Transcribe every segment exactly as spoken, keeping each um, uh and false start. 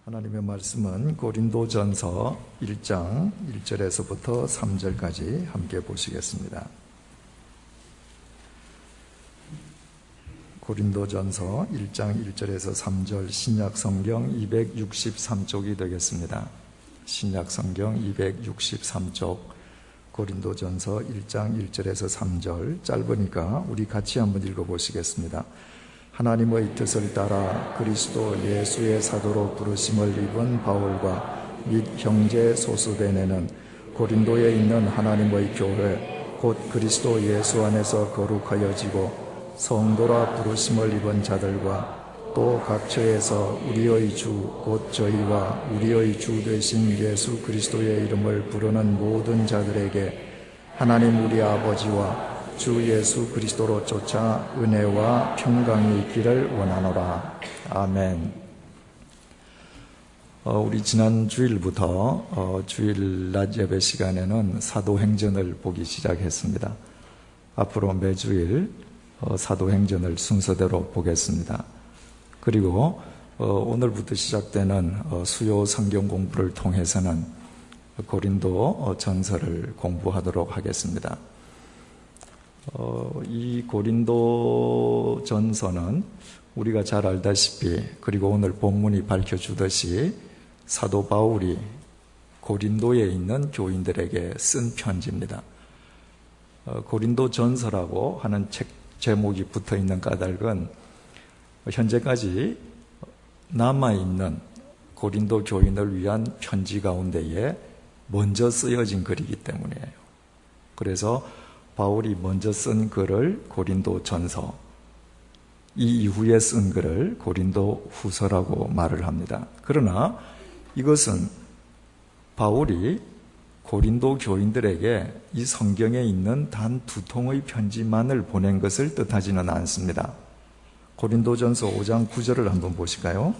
하나님의 말씀은 고린도전서 일 장 일 절에서부터 삼 절까지 함께 보시겠습니다. 고린도전서 일 장 일 절에서 삼 절, 신약성경 이백육십삼 쪽이 되겠습니다. 신약성경 이백육십삼 쪽 고린도전서 일 장 일 절에서 삼 절, 짧으니까 우리 같이 한번 읽어보시겠습니다. 하나님의 뜻을 따라 그리스도 예수의 사도로 부르심을 입은 바울과 및 형제 소스데네는 고린도에 있는 하나님의 교회 곧 그리스도 예수 안에서 거룩하여지고 성도라 부르심을 입은 자들과 또 각처에서 우리의 주 곧 저희와 우리의 주 되신 예수 그리스도의 이름을 부르는 모든 자들에게 하나님 우리 아버지와 주 예수 그리스도로 쫓아 은혜와 평강이 있기를 원하노라. 아멘. 어, 우리 지난 주일부터 어, 주일 낮 예배 시간에는 사도행전을 보기 시작했습니다. 앞으로 매주일 어, 사도행전을 순서대로 보겠습니다. 그리고 어, 오늘부터 시작되는 어, 수요 성경 공부를 통해서는 고린도 어, 전서를 공부하도록 하겠습니다. 어, 이 고린도 전서는 우리가 잘 알다시피, 그리고 오늘 본문이 밝혀주듯이 사도 바울이 고린도에 있는 교인들에게 쓴 편지입니다. 어, 고린도 전서라고 하는 책 제목이 붙어 있는 까닭은 현재까지 남아있는 고린도 교인을 위한 편지 가운데에 먼저 쓰여진 글이기 때문이에요. 그래서 바울이 먼저 쓴 글을 고린도 전서, 이 이후에 쓴 글을 고린도 후서라고 말을 합니다. 그러나 이것은 바울이 고린도 교인들에게 이 성경에 있는 단 두 통의 편지만을 보낸 것을 뜻하지는 않습니다. 고린도전서 오 장 구 절을 한번 보실까요?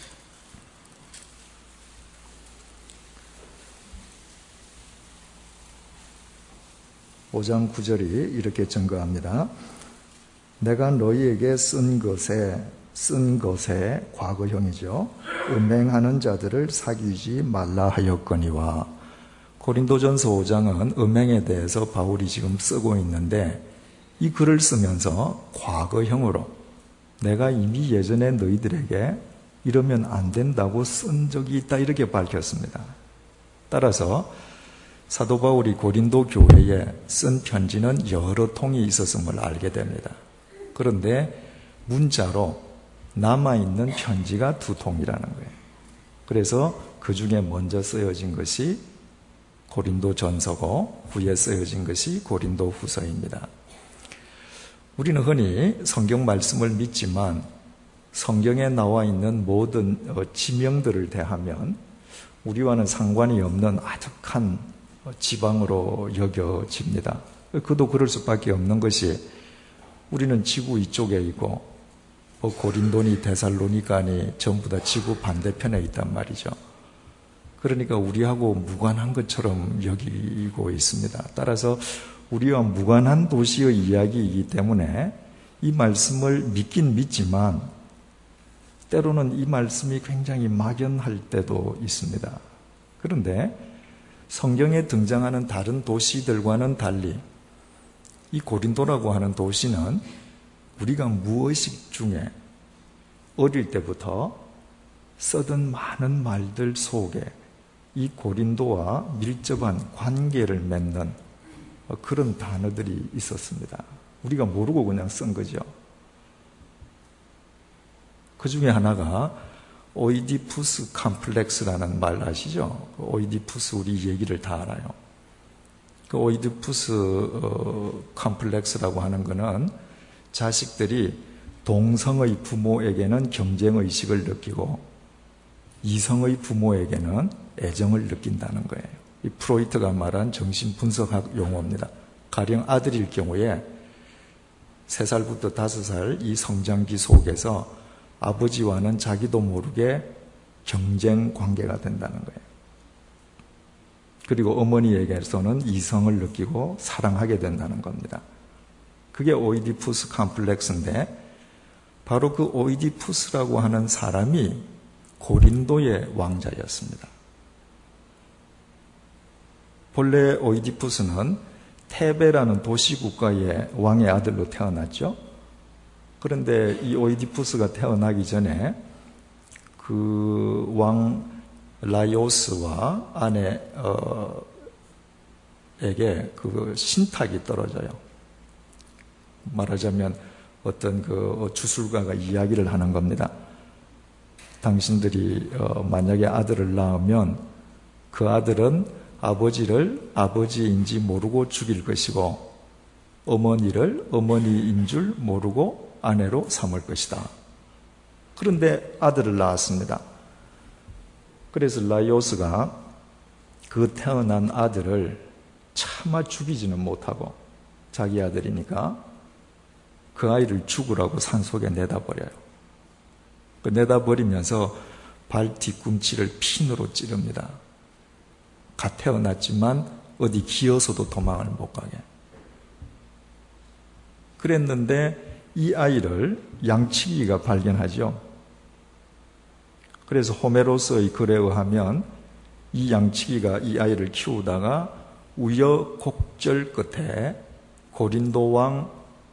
오 장 구 절이 이렇게 증거합니다. 내가 너희에게 쓴 것에, 쓴 것에 과거형이죠. 음행하는 자들을 사귀지 말라 하였거니와. 고린도전서 오 장은 음행에 대해서 바울이 지금 쓰고 있는데 이 글을 쓰면서 과거형으로 내가 이미 예전에 너희들에게 이러면 안 된다고 쓴 적이 있다 이렇게 밝혔습니다. 따라서 사도 바울이 고린도 교회에 쓴 편지는 여러 통이 있었음을 알게 됩니다. 그런데 문자로 남아있는 편지가 두 통이라는 거예요. 그래서 그 중에 먼저 쓰여진 것이 고린도 전서고 후에 쓰여진 것이 고린도 후서입니다. 우리는 흔히 성경 말씀을 믿지만 성경에 나와 있는 모든 지명들을 대하면 우리와는 상관이 없는 아득한 지방으로 여겨집니다. 그도 그럴 수밖에 없는 것이 우리는 지구 이쪽에 있고 고린도니 데살로니가니 전부 다 지구 반대편에 있단 말이죠. 그러니까 우리하고 무관한 것처럼 여기고 있습니다. 따라서 우리와 무관한 도시의 이야기이기 때문에 이 말씀을 믿긴 믿지만 때로는 이 말씀이 굉장히 막연할 때도 있습니다. 그런데 성경에 등장하는 다른 도시들과는 달리 이 고린도라고 하는 도시는 우리가 무의식 중에 어릴 때부터 쓰던 많은 말들 속에 이 고린도와 밀접한 관계를 맺는 그런 단어들이 있었습니다. 우리가 모르고 그냥 쓴 거죠. 그 중에 하나가 오이디푸스 컴플렉스라는 말 아시죠? 오이디푸스 우리 얘기를 다 알아요. 그 오이디푸스 어, 컴플렉스라고 하는 거는 자식들이 동성의 부모에게는 경쟁의식을 느끼고 이성의 부모에게는 애정을 느낀다는 거예요. 이 프로이트가 말한 정신분석학 용어입니다. 가령 아들일 경우에 세 살부터 다섯 살 이 성장기 속에서 아버지와는 자기도 모르게 경쟁 관계가 된다는 거예요. 그리고 어머니에게서는 이성을 느끼고 사랑하게 된다는 겁니다. 그게 오이디푸스 컴플렉스인데 바로 그 오이디푸스라고 하는 사람이 고린도의 왕자였습니다. 본래 오이디푸스는 테베라는 도시국가의 왕의 아들로 태어났죠. 그런데 이 오이디푸스가 태어나기 전에 그 왕 라이오스와 아내 어, 에게 그 신탁이 떨어져요. 말하자면 어떤 그 주술가가 이야기를 하는 겁니다. 당신들이 어, 만약에 아들을 낳으면 그 아들은 아버지를 아버지인지 모르고 죽일 것이고 어머니를 어머니인 줄 모르고 아내로 삼을 것이다. 그런데 아들을 낳았습니다. 그래서 라이오스가 그 태어난 아들을 차마 죽이지는 못하고 자기 아들이니까 그 아이를 죽으라고 산속에 내다버려요. 그 내다버리면서 발 뒤꿈치를 핀으로 찌릅니다. 갓 태어났지만 어디 기어서도 도망을 못 가게. 그랬는데 이 아이를 양치기가 발견하죠. 그래서 호메로스의 글에 의하면 이 양치기가 이 아이를 키우다가 우여곡절 끝에 고린도 왕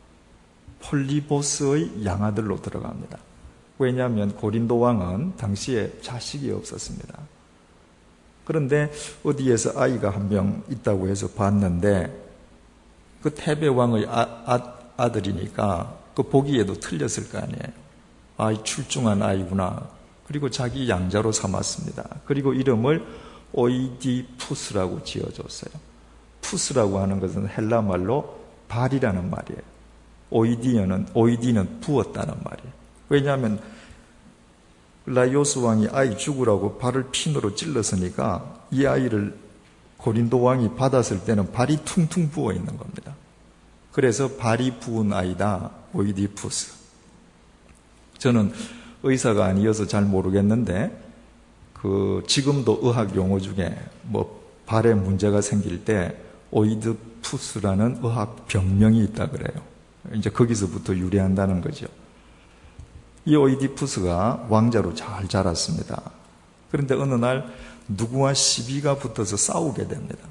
폴리보스의 양아들로 들어갑니다. 왜냐하면 고린도 왕은 당시에 자식이 없었습니다. 그런데 어디에서 아이가 한 명 있다고 해서 봤는데 그 테베 왕의 아, 아, 아들이니까 그 보기에도 틀렸을 거 아니에요. 아이 출중한 아이구나. 그리고 자기 양자로 삼았습니다. 그리고 이름을 오이디푸스라고 지어줬어요. 푸스라고 하는 것은 헬라 말로 발이라는 말이에요. 오이디는 오이디는 부었다는 말이에요. 왜냐하면 라이오스 왕이 아이 죽으라고 발을 핀으로 찔렀으니까 이 아이를 고린도 왕이 받았을 때는 발이 퉁퉁 부어 있는 겁니다. 그래서 발이 부은 아이다, 오이디푸스. 저는 의사가 아니어서 잘 모르겠는데 그 지금도 의학 용어 중에 뭐 발에 문제가 생길 때 오이디푸스라는 의학 병명이 있다 그래요. 이제 거기서부터 유래한다는 거죠. 이 오이디푸스가 왕자로 잘 자랐습니다. 그런데 어느 날 누구와 시비가 붙어서 싸우게 됩니다.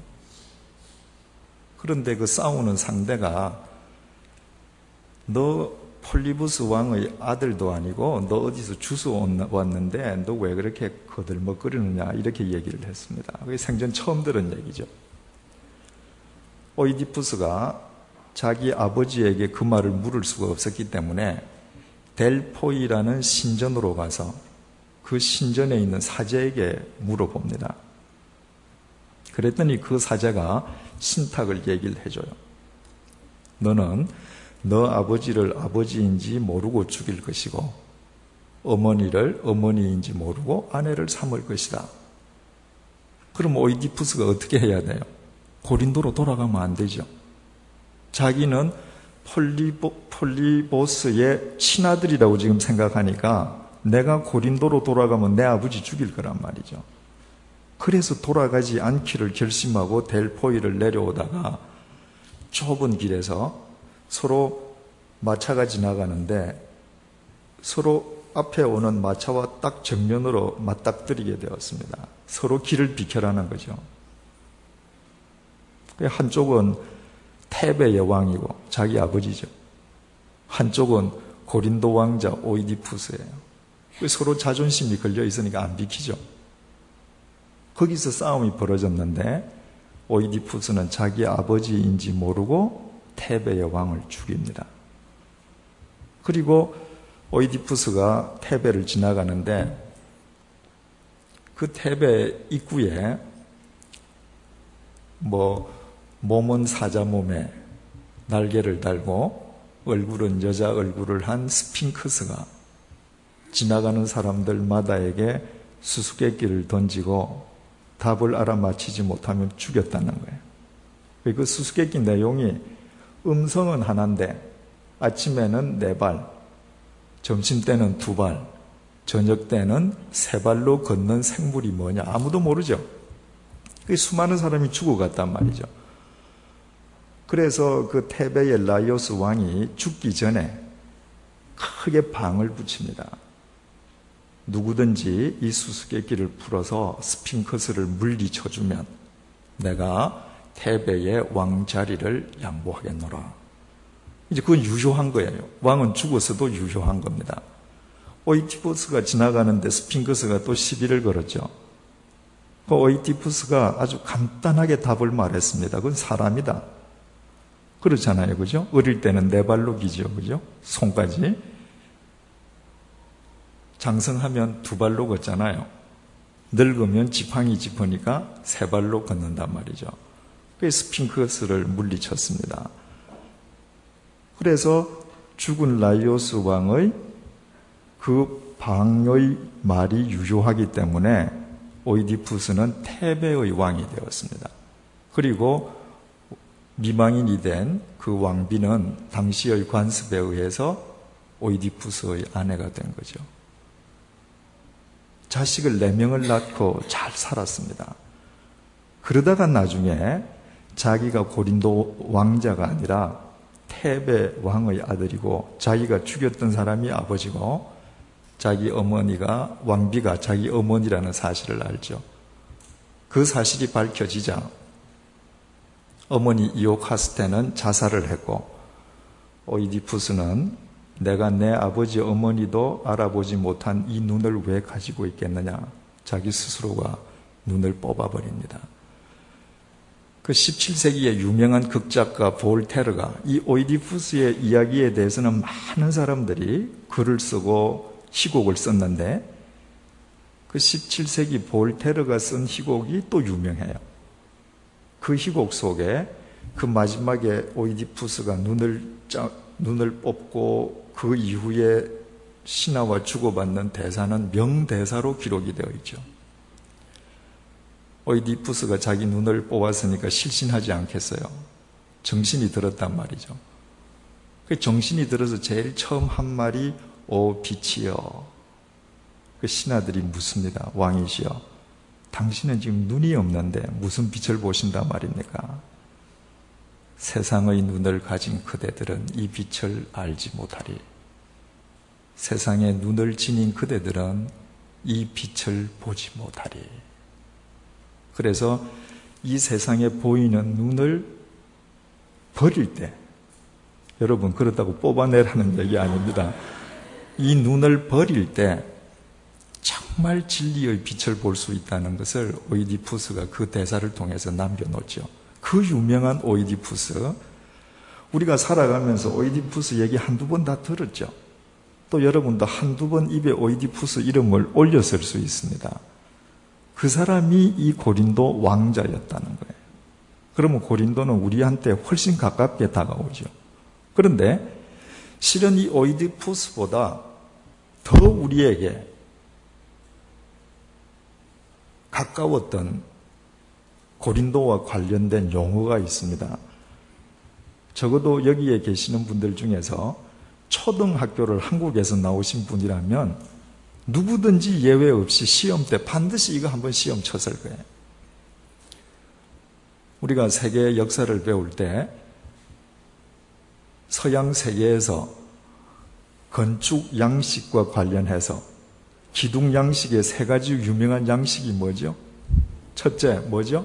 그런데 그 싸우는 상대가 너 폴리부스 왕의 아들도 아니고 너 어디서 주워 왔는데 너 왜 그렇게 거들먹거리느냐 이렇게 얘기를 했습니다. 그게 생전 처음 들은 얘기죠. 오이디푸스가 자기 아버지에게 그 말을 물을 수가 없었기 때문에 델포이라는 신전으로 가서 그 신전에 있는 사제에게 물어봅니다. 그랬더니 그 사제가 신탁을 얘기를 해줘요. 너는 너 아버지를 아버지인지 모르고 죽일 것이고 어머니를 어머니인지 모르고 아내를 삼을 것이다. 그럼 오이디푸스가 어떻게 해야 돼요? 고린도로 돌아가면 안 되죠. 자기는 폴리보, 폴리보스의 친아들이라고 지금 생각하니까 내가 고린도로 돌아가면 내 아버지 죽일 거란 말이죠. 그래서 돌아가지 않기를 결심하고 델포이를 내려오다가 좁은 길에서 서로 마차가 지나가는데 서로 앞에 오는 마차와 딱 정면으로 맞닥뜨리게 되었습니다. 서로 길을 비켜라는 거죠. 한쪽은 테베의 왕이고 자기 아버지죠. 한쪽은 고린도 왕자 오이디푸스예요. 서로 자존심이 걸려 있으니까 안 비키죠. 거기서 싸움이 벌어졌는데 오이디푸스는 자기 아버지인지 모르고 테베의 왕을 죽입니다. 그리고 오이디푸스가 테베를 지나가는데 그 테베 입구에 뭐 몸은 사자 몸에 날개를 달고 얼굴은 여자 얼굴을 한 스핑크스가 지나가는 사람들마다에게 수수께끼를 던지고 답을 알아맞히지 못하면 죽였다는 거예요. 그 수수께끼 내용이 음성은 하나인데 아침에는 네 발, 점심 때는 두 발, 저녁 때는 세 발로 걷는 생물이 뭐냐 아무도 모르죠. 수많은 사람이 죽어갔단 말이죠. 그래서 그 테베의 라이오스 왕이 죽기 전에 크게 방을 붙입니다. 누구든지 이 수수께끼를 풀어서 스핑크스를 물리쳐주면 내가 테베의 왕 자리를 양보하겠노라. 이제 그건 유효한 거예요. 왕은 죽어서도 유효한 겁니다. 오이디푸스가 지나가는데 스핑크스가 또 시비를 걸었죠. 그 오이디푸스가 아주 간단하게 답을 말했습니다. 그건 사람이다. 그렇잖아요. 그죠? 어릴 때는 네 발로 기죠. 그죠? 손까지. 장성하면 두 발로 걷잖아요. 늙으면 지팡이 짚으니까 세 발로 걷는단 말이죠. 그래서 스핑크스를 물리쳤습니다. 그래서 죽은 라이오스 왕의 그 방의 말이 유효하기 때문에 오이디푸스는 테베의 왕이 되었습니다. 그리고 미망인이 된 그 왕비는 당시의 관습에 의해서 오이디푸스의 아내가 된 거죠. 자식을 네 명을 낳고 잘 살았습니다. 그러다가 나중에 자기가 고린도 왕자가 아니라 테베 왕의 아들이고 자기가 죽였던 사람이 아버지고 자기 어머니가 왕비가 자기 어머니라는 사실을 알죠. 그 사실이 밝혀지자 어머니 이오카스테는 자살을 했고 오이디푸스는 내가 내 아버지 어머니도 알아보지 못한 이 눈을 왜 가지고 있겠느냐. 자기 스스로가 눈을 뽑아버립니다. 그 십칠 세기의 유명한 극작가 볼테르가 이 오이디푸스의 이야기에 대해서는 많은 사람들이 글을 쓰고 희곡을 썼는데 그 십칠 세기 볼테르가 쓴 희곡이 또 유명해요. 그 희곡 속에 그 마지막에 오이디푸스가 눈을 짜, 눈을 뽑고 그 이후에 신하와 주고받는 대사는 명대사로 기록이 되어 있죠. 오이디푸스가 자기 눈을 뽑았으니까 실신하지 않겠어요. 정신이 들었단 말이죠. 그 정신이 들어서 제일 처음 한 말이 오 빛이여. 그 신하들이 묻습니다. 왕이시여, 당신은 지금 눈이 없는데 무슨 빛을 보신단 말입니까? 세상의 눈을 가진 그대들은 이 빛을 알지 못하리. 세상에 눈을 지닌 그대들은 이 빛을 보지 못하리. 그래서 이 세상에 보이는 눈을 버릴 때, 여러분 그렇다고 뽑아내라는 얘기 아닙니다. 이 눈을 버릴 때 정말 진리의 빛을 볼 수 있다는 것을 오이디푸스가 그 대사를 통해서 남겨놓죠. 그 유명한 오이디푸스, 우리가 살아가면서 오이디푸스 얘기 한두 번 다 들었죠. 또 여러분도 한두 번 입에 오이디푸스 이름을 올렸을 수 있습니다. 그 사람이 이 고린도 왕자였다는 거예요. 그러면 고린도는 우리한테 훨씬 가깝게 다가오죠. 그런데 실은 이 오이디푸스보다 더 우리에게 가까웠던 고린도와 관련된 용어가 있습니다. 적어도 여기에 계시는 분들 중에서 초등학교를 한국에서 나오신 분이라면 누구든지 예외 없이 시험 때 반드시 이거 한번 시험 쳤을 거예요. 우리가 세계 역사를 배울 때 서양 세계에서 건축 양식과 관련해서 기둥 양식의 세 가지 유명한 양식이 뭐죠? 첫째, 뭐죠?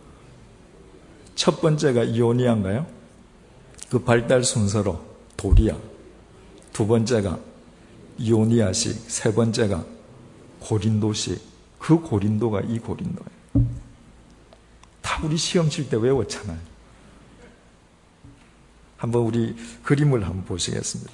첫 번째가 이오니아인가요? 그 발달 순서로 도리아. 두 번째가 이오니아식. 세 번째가 고린도식. 그 고린도가 이 고린도예요. 다 우리 시험 칠 때 외웠잖아요. 한번 우리 그림을 한번 보시겠습니다.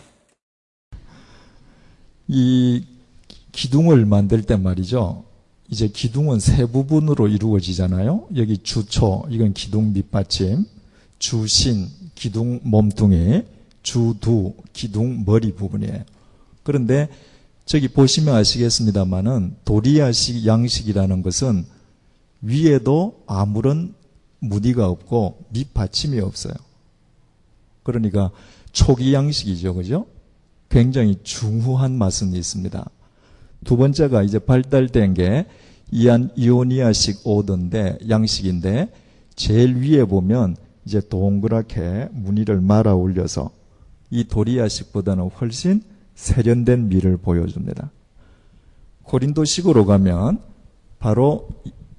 이 기둥을 만들 때 말이죠. 이제 기둥은 세 부분으로 이루어지잖아요. 여기 주초, 이건 기둥 밑받침, 주신, 기둥 몸뚱이, 주두, 기둥 머리 부분이에요. 그런데 저기 보시면 아시겠습니다만은 도리아식 양식이라는 것은 위에도 아무런 무늬가 없고 밑받침이 없어요. 그러니까 초기 양식이죠. 그죠? 굉장히 중후한 맛은 있습니다. 두 번째가 이제 발달된 게 이안 이오니아식 오던데 양식인데 제일 위에 보면 이제 동그랗게 무늬를 말아 올려서 이 도리아식보다는 훨씬 세련된 미를 보여줍니다. 고린도식으로 가면 바로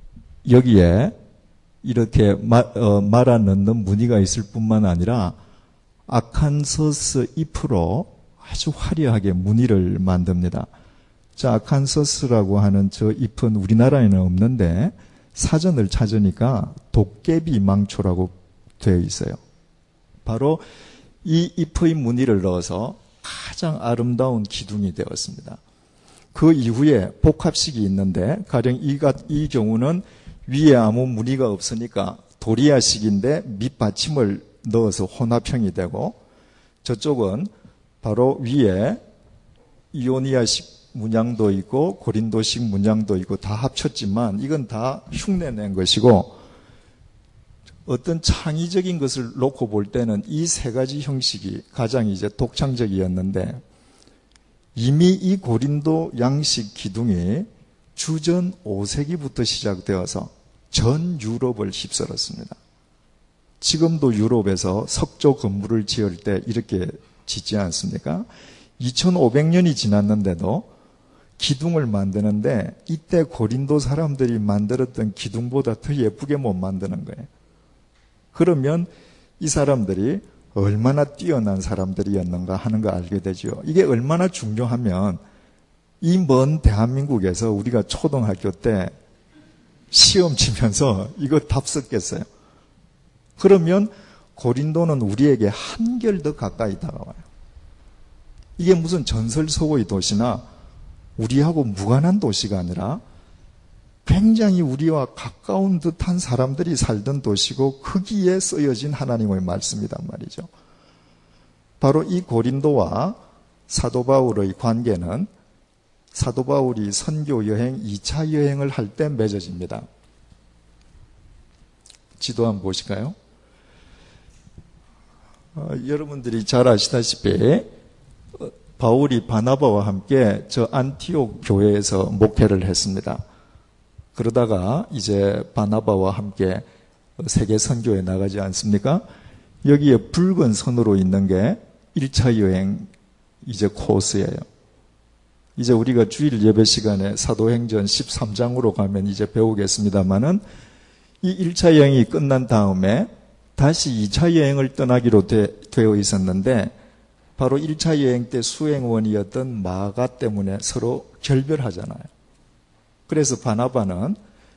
여기에 이렇게 마, 어, 말아 넣는 무늬가 있을 뿐만 아니라 아칸서스 잎으로 아주 화려하게 무늬를 만듭니다. 자, 아칸서스라고 하는 저 잎은 우리나라에는 없는데 사전을 찾으니까 도깨비 망초라고 되어 있어요. 바로 이 잎의 무늬를 넣어서 가장 아름다운 기둥이 되었습니다. 그 이후에 복합식이 있는데 가령 이, 이 경우는 위에 아무 무늬가 없으니까 도리아식인데 밑받침을 넣어서 혼합형이 되고, 저쪽은 바로 위에 이오니아식 문양도 있고 고린도식 문양도 있고 다 합쳤지만 이건 다 흉내낸 것이고, 어떤 창의적인 것을 놓고 볼 때는 이 세 가지 형식이 가장 이제 독창적이었는데, 이미 이 고린도 양식 기둥이 주전 오 세기부터 시작되어서 전 유럽을 휩쓸었습니다. 지금도 유럽에서 석조 건물을 지을 때 이렇게 짓지 않습니까? 이천오백 년이 지났는데도 기둥을 만드는데 이때 고린도 사람들이 만들었던 기둥보다 더 예쁘게 못 만드는 거예요. 그러면 이 사람들이 얼마나 뛰어난 사람들이었는가 하는 거 알게 되죠. 이게 얼마나 중요하면 이 먼 대한민국에서 우리가 초등학교 때 시험 치면서 이거 답 썼겠어요. 그러면 고린도는 우리에게 한결 더 가까이 다가와요. 이게 무슨 전설 속의 도시나 우리하고 무관한 도시가 아니라 굉장히 우리와 가까운 듯한 사람들이 살던 도시고 거기에 쓰여진 하나님의 말씀이란 말이죠. 바로 이 고린도와 사도 바울의 관계는 사도 바울이 선교 여행 이 차 여행을 할 때 맺어집니다. 지도 한번 보실까요? 어, 여러분들이 잘 아시다시피 바울이 바나바와 함께 저 안티옥 교회에서 목회를 했습니다. 그러다가 이제 바나바와 함께 세계 선교에 나가지 않습니까? 여기에 붉은 선으로 있는 게 일 차 여행 이제 코스예요. 이제 우리가 주일 예배 시간에 사도행전 십삼 장으로 가면 이제 배우겠습니다만은 이 일 차 여행이 끝난 다음에 다시 이 차 여행을 떠나기로 되, 되어 있었는데 바로 일 차 여행 때 수행원이었던 마가 때문에 서로 결별하잖아요. 그래서 바나바는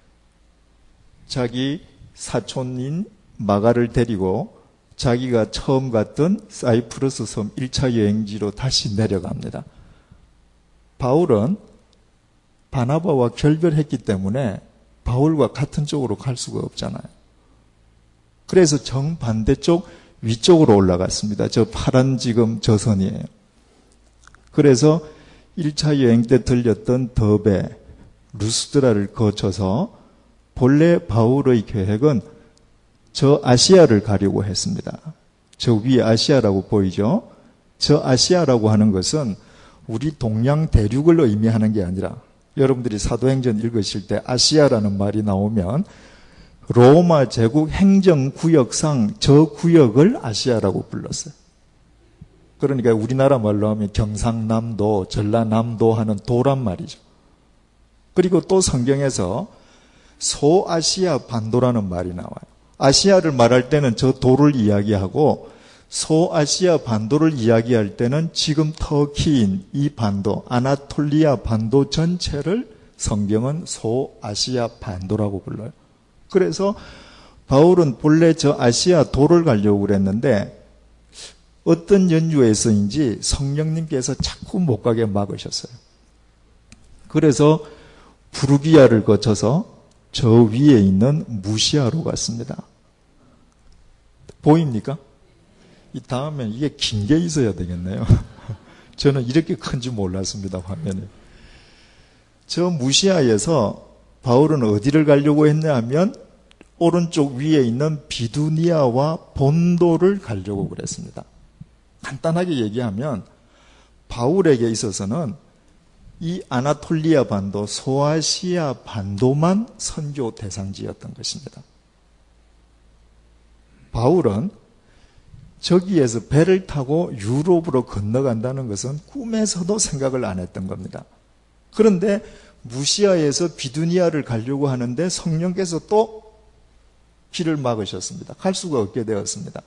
자기 사촌인 마가를 데리고 자기가 처음 갔던 사이프러스 섬 일 차 여행지로 다시 내려갑니다. 바울은 바나바와 결별했기 때문에 바울과 같은 쪽으로 갈 수가 없잖아요. 그래서 정반대쪽 위쪽으로 올라갔습니다. 저 파란 지금 저 선이에요. 그래서 일 차 여행 때 들렸던 더베, 루스드라를 거쳐서 본래 바울의 계획은 저 아시아를 가려고 했습니다. 저 위에 아시아라고 보이죠? 저 아시아라고 하는 것은 우리 동양 대륙을 의미하는 게 아니라 여러분들이 사도행전 읽으실 때 아시아라는 말이 나오면 로마 제국 행정구역상 저 구역을 아시아라고 불렀어요. 그러니까 우리나라 말로 하면 경상남도, 전라남도 하는 도란 말이죠. 그리고 또 성경에서 소아시아 반도라는 말이 나와요. 아시아를 말할 때는 저 도를 이야기하고 소아시아 반도를 이야기할 때는 지금 터키인 이 반도, 아나톨리아 반도 전체를 성경은 소아시아 반도라고 불러요. 그래서 바울은 본래 저 아시아 도를 가려고 그랬는데 어떤 연유에서인지 성령님께서 자꾸 못 가게 막으셨어요. 그래서 부르기아를 거쳐서 저 위에 있는 무시아로 갔습니다. 보입니까? 이 다음엔 이게 긴 게 있어야 되겠네요. 저는 이렇게 큰지 몰랐습니다, 화면에. 저 무시아에서 바울은 어디를 가려고 했냐 하면 오른쪽 위에 있는 비두니아와 본도를 가려고 그랬습니다. 간단하게 얘기하면 바울에게 있어서는 이 아나톨리아 반도, 소아시아 반도만 선교 대상지였던 것입니다. 바울은 저기에서 배를 타고 유럽으로 건너간다는 것은 꿈에서도 생각을 안 했던 겁니다. 그런데 무시아에서 비두니아를 가려고 하는데 성령께서 또 길을 막으셨습니다. 갈 수가 없게 되었습니다.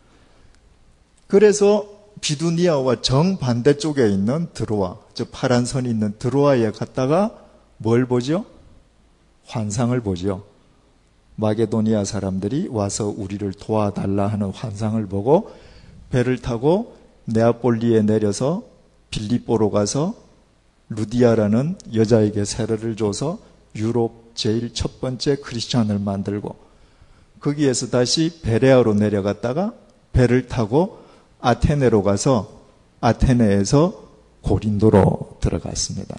그래서 비두니아와 정반대쪽에 있는 드로아, 저 파란 선이 있는 드로아에 갔다가 뭘 보죠? 환상을 보죠. 마게도니아 사람들이 와서 우리를 도와달라 하는 환상을 보고 배를 타고 네아폴리에 내려서 빌립보로 가서 루디아라는 여자에게 세례를 줘서 유럽 제일 첫 번째 크리스찬을 만들고 거기에서 다시 베레아로 내려갔다가 배를 타고 아테네로 가서 아테네에서 고린도로 들어갔습니다.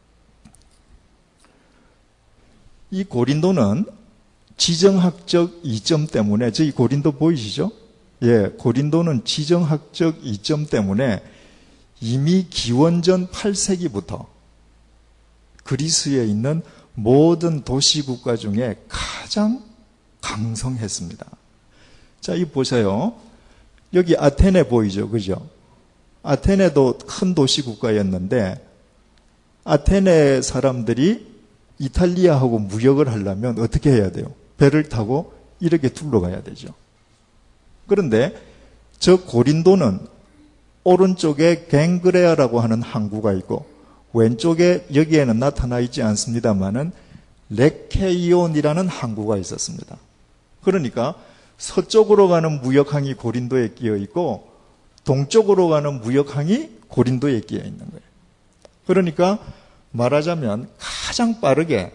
이 고린도는 지정학적 이점 때문에, 저희 고린도 보이시죠? 예, 고린도는 지정학적 이점 때문에 이미 기원전 팔 세기부터 그리스에 있는 모든 도시국가 중에 가장 강성했습니다. 자, 이 보세요. 여기 아테네 보이죠? 그죠? 아테네도 큰 도시국가였는데 아테네 사람들이 이탈리아하고 무역을 하려면 어떻게 해야 돼요? 배를 타고 이렇게 둘러가야 되죠. 그런데 저 고린도는 오른쪽에 갱그레아라고 하는 항구가 있고 왼쪽에 여기에는 나타나 있지 않습니다만은 레케이온이라는 항구가 있었습니다. 그러니까 서쪽으로 가는 무역항이 고린도에 끼어 있고 동쪽으로 가는 무역항이 고린도에 끼어 있는 거예요. 그러니까 말하자면 가장 빠르게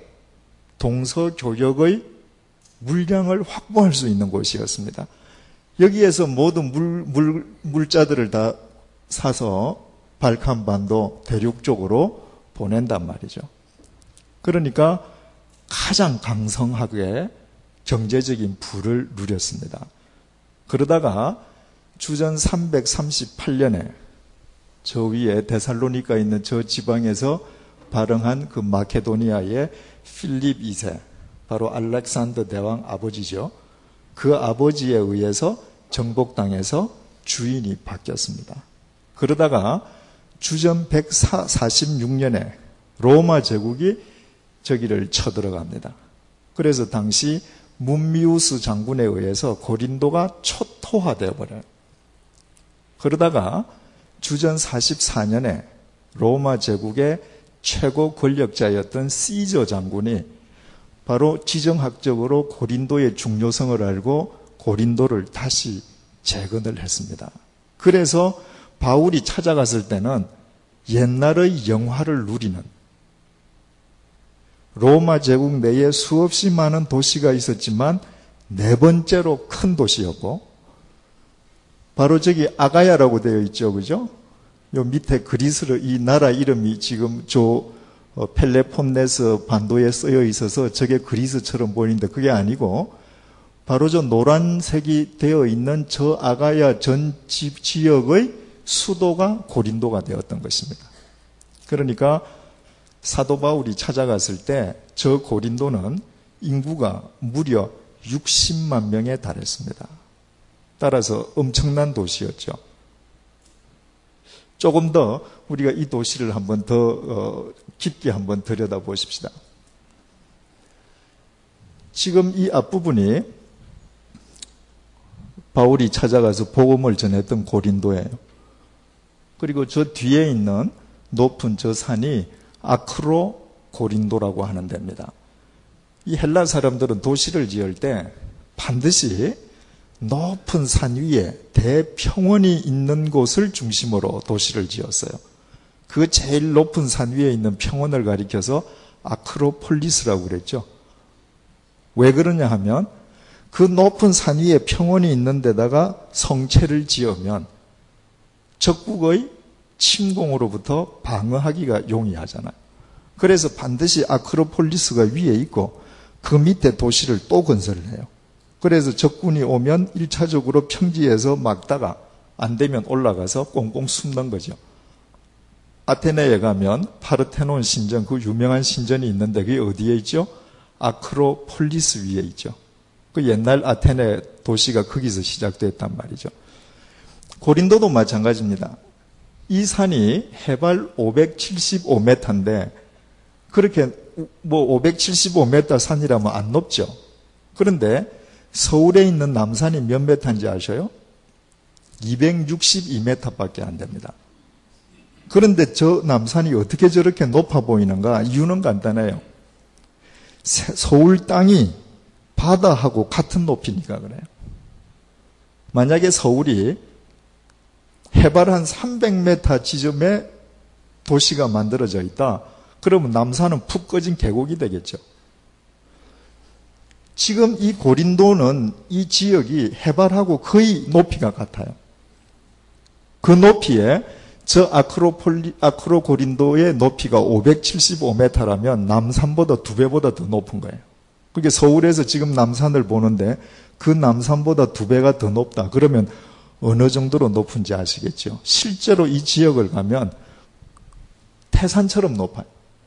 동서교역의 물량을 확보할 수 있는 곳이었습니다. 여기에서 모든 물, 물, 물자들을 다 사서 발칸반도 대륙 쪽으로 보낸단 말이죠. 그러니까 가장 강성하게 경제적인 부를 누렸습니다. 그러다가 주전 삼백삼십팔 년에 저 위에 데살로니가 있는 저 지방에서 발흥한 그 마케도니아의 필립 이 세, 바로 알렉산더 대왕 아버지죠. 그 아버지에 의해서 정복당해서 주인이 바뀌었습니다. 그러다가 주전 백사십육 년에 로마 제국이 저기를 쳐들어갑니다. 그래서 당시 문미우스 장군에 의해서 고린도가 초토화되어 버려요. 그러다가 주전 사십사 년에 로마 제국의 최고 권력자였던 시저 장군이 바로 지정학적으로 고린도의 중요성을 알고 고린도를 다시 재건을 했습니다. 그래서 바울이 찾아갔을 때는 옛날의 영화를 누리는 로마 제국 내에 수없이 많은 도시가 있었지만 네 번째로 큰 도시였고 바로 저기 아가야라고 되어 있죠. 그죠? 요 밑에 그리스로 이 나라 이름이 지금 저 펠레폰네스 반도에 쓰여 있어서 저게 그리스처럼 보이는데 그게 아니고 바로 저 노란색이 되어 있는 저 아가야 전 지역의 수도가 고린도가 되었던 것입니다. 그러니까 사도 바울이 찾아갔을 때 저 고린도는 인구가 무려 육십만 명에 달했습니다. 따라서 엄청난 도시였죠. 조금 더 우리가 이 도시를 한번 더 어, 깊게 한번 들여다보십시다. 지금 이 앞부분이 바울이 찾아가서 복음을 전했던 고린도예요. 그리고 저 뒤에 있는 높은 저 산이 아크로 고린도라고 하는 데입니다. 이 헬라 사람들은 도시를 지을 때 반드시 높은 산 위에 대평원이 있는 곳을 중심으로 도시를 지었어요. 그 제일 높은 산 위에 있는 평원을 가리켜서 아크로폴리스라고 그랬죠. 왜 그러냐 하면 그 높은 산 위에 평원이 있는 데다가 성체를 지으면 적국의 침공으로부터 방어하기가 용이하잖아요. 그래서 반드시 아크로폴리스가 위에 있고 그 밑에 도시를 또 건설을 해요. 그래서 적군이 오면 일 차적으로 평지에서 막다가 안 되면 올라가서 꽁꽁 숨는 거죠. 아테네에 가면 파르테논 신전, 그 유명한 신전이 있는데 그게 어디에 있죠? 아크로폴리스 위에 있죠. 그 옛날 아테네 도시가 거기서 시작됐단 말이죠. 고린도도 마찬가지입니다. 이 산이 해발 오백칠십오 미터인데 그렇게 뭐 오백칠십오 미터 산이라면 안 높죠. 그런데 서울에 있는 남산이 몇 미터인지 아셔요? 이백육십이 미터밖에 안 됩니다. 그런데 저 남산이 어떻게 저렇게 높아 보이는가? 이유는 간단해요. 서울 땅이 바다하고 같은 높이니까 그래요. 만약에 서울이 해발 한 삼백 미터 지점에 도시가 만들어져 있다. 그러면 남산은 푹 꺼진 계곡이 되겠죠. 지금 이 고린도는 이 지역이 해발하고 거의 높이가 같아요. 그 높이에 저 아크로폴리, 아크로고린도의 높이가 오백칠십오 미터라면 남산보다 두 배보다 더 높은 거예요. 그게 서울에서 지금 남산을 보는데 그 남산보다 두 배가 더 높다. 그러면 어느 정도로 높은지 아시겠죠? 실제로 이 지역을 가면 태산처럼 높아요.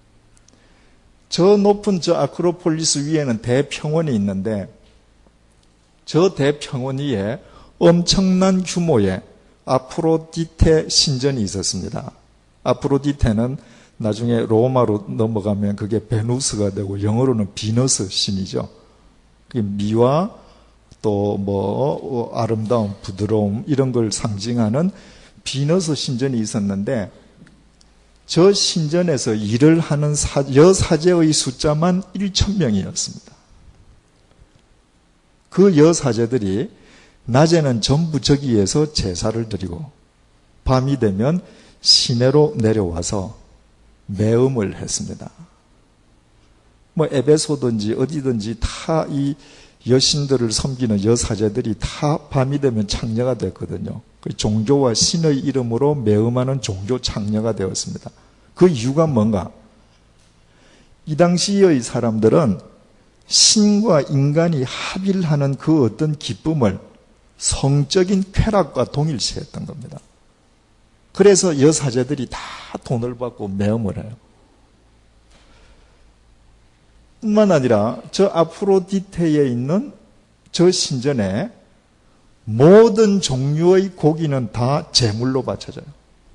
저 높은 저 아크로폴리스 위에는 대평원이 있는데 저 대평원 위에 엄청난 규모의 아프로디테 신전이 있었습니다. 아프로디테는 나중에 로마로 넘어가면 그게 베누스가 되고 영어로는 비너스 신이죠. 미와 또 뭐 아름다움, 부드러움 이런 걸 상징하는 비너스 신전이 있었는데 저 신전에서 일을 하는 여사제의 숫자만 천 명이었습니다. 그 여사제들이 낮에는 전부 저기에서 제사를 드리고 밤이 되면 시내로 내려와서 매음을 했습니다. 뭐 에베소든지 어디든지 다 이 여신들을 섬기는 여사제들이 다 밤이 되면 창녀가 됐거든요. 종교와 신의 이름으로 매음하는 종교 창녀가 되었습니다. 그 이유가 뭔가? 이 당시의 사람들은 신과 인간이 합의를 하는 그 어떤 기쁨을 성적인 쾌락과 동일시했던 겁니다. 그래서 여사제들이 다 돈을 받고 매음을 해요. 뿐만 아니라 저 아프로디테에 있는 저 신전에 모든 종류의 고기는 다 제물로 바쳐져요.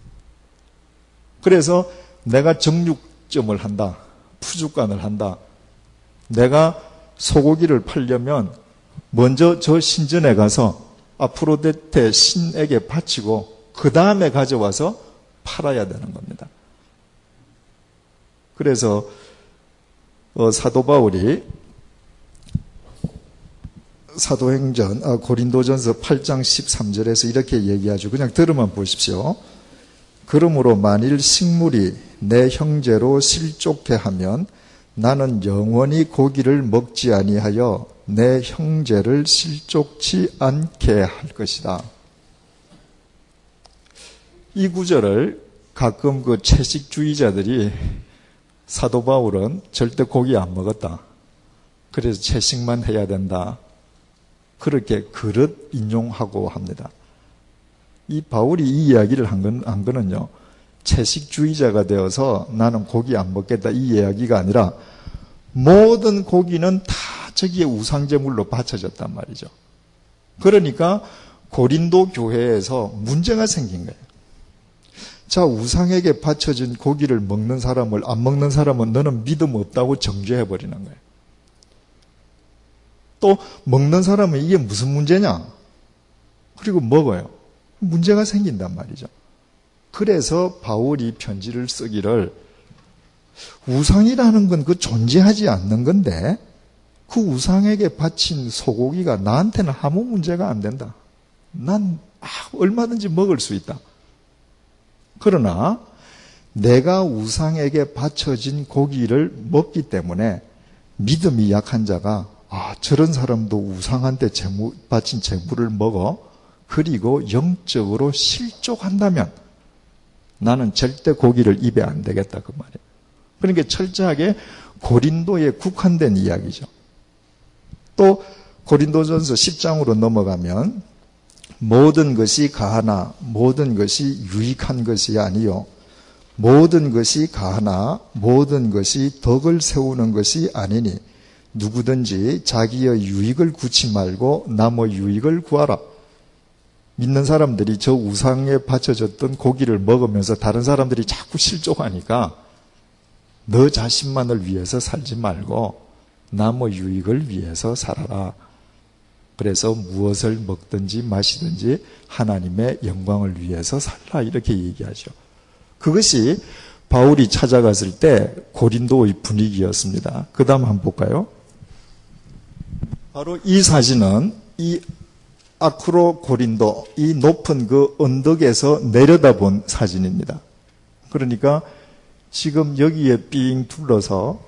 그래서 내가 정육점을 한다, 푸주간을 한다, 내가 소고기를 팔려면 먼저 저 신전에 가서 아프로디테 신에게 바치고 그 다음에 가져와서 팔아야 되는 겁니다. 그래서 어, 사도 바울이 사도행전 아, 고린도전서 팔 장 십삼 절에서 이렇게 얘기하죠. 그냥 들으면 보십시오. 그러므로 만일 식물이 내 형제로 실족해 하면 나는 영원히 고기를 먹지 아니하여 내 형제를 실족치 않게 할 것이다. 이 구절을 가끔 그 채식주의자들이 사도 바울은 절대 고기 안 먹었다. 그래서 채식만 해야 된다. 그렇게 그릇 인용하고 합니다. 이 바울이 이 이야기를 한, 건, 한 거는요, 채식주의자가 되어서 나는 고기 안 먹겠다 이 이야기가 아니라 모든 고기는 다 저기에 우상제물로 바쳐졌단 말이죠. 그러니까 고린도 교회에서 문제가 생긴 거예요. 자, 우상에게 바쳐진 고기를 먹는 사람을 안 먹는 사람은 너는 믿음 없다고 정죄해버리는 거예요. 또 먹는 사람은 이게 무슨 문제냐? 그리고 먹어요. 문제가 생긴단 말이죠. 그래서 바울이 편지를 쓰기를 우상이라는 건 그 존재하지 않는 건데 그 우상에게 바친 소고기가 나한테는 아무 문제가 안 된다. 난 아, 얼마든지 먹을 수 있다. 그러나 내가 우상에게 바쳐진 고기를 먹기 때문에 믿음이 약한 자가 아, 저런 사람도 우상한테 재물, 바친 재물을 먹어 그리고 영적으로 실족한다면 나는 절대 고기를 입에 안 대겠다 그 말이에요. 그러니까 철저하게 고린도에 국한된 이야기죠. 또 고린도전서 십 장으로 넘어가면 모든 것이 가하나 모든 것이 유익한 것이 아니요 모든 것이 가하나 모든 것이 덕을 세우는 것이 아니니 누구든지 자기의 유익을 구치 말고 남의 유익을 구하라. 믿는 사람들이 저 우상에 바쳐졌던 고기를 먹으면서 다른 사람들이 자꾸 실족하니까 너 자신만을 위해서 살지 말고 남의 유익을 위해서 살아라. 그래서 무엇을 먹든지 마시든지 하나님의 영광을 위해서 살라 이렇게 얘기하죠. 그것이 바울이 찾아갔을 때 고린도의 분위기였습니다. 그 다음 한번 볼까요? 바로 이 사진은 이 아크로 고린도, 이 높은 그 언덕에서 내려다본 사진입니다. 그러니까 지금 여기에 삥 둘러서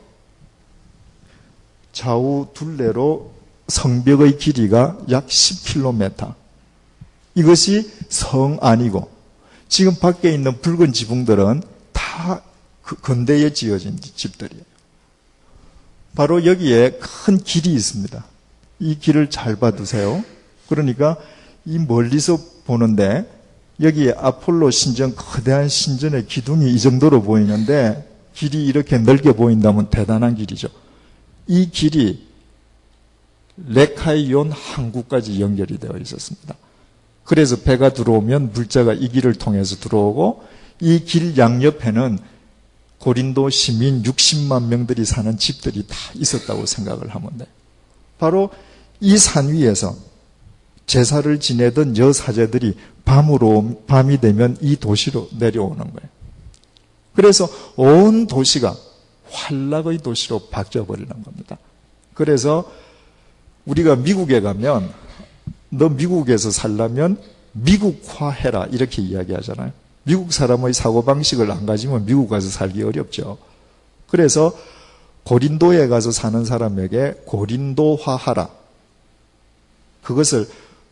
좌우 둘레로 성벽의 길이가 약 십 킬로미터. 이것이 성 안이고 지금 밖에 있는 붉은 지붕들은 다 그 근대에 지어진 집들이에요. 바로 여기에 큰 길이 있습니다. 이 길을 잘 봐두세요. 그러니까 이 멀리서 보는데 여기에 아폴로 신전, 거대한 신전의 기둥이 이 정도로 보이는데 길이 이렇게 넓게 보인다면 대단한 길이죠. 이 길이 레카이온 항구까지 연결이 되어 있었습니다. 그래서 배가 들어오면 물자가 이 길을 통해서 들어오고 이 길 양옆에는 고린도 시민 육십만 명들이 사는 집들이 다 있었다고 생각을 하면 돼요. 바로 이 산 위에서 제사를 지내던 여사제들이 밤으로, 밤이 되면 이 도시로 내려오는 거예요. 그래서 온 도시가 환락의 도시로 바뀌어버리는 겁니다. 그래서 우리가 미국에 가면 너 미국에서 살려면 미국화해라 이렇게 이야기하잖아요. 미국 사람의 사고방식을 안 가지면 미국 가서 살기 어렵죠. 그래서 고린도에 가서 사는 사람에게 고린도화하라. 그것을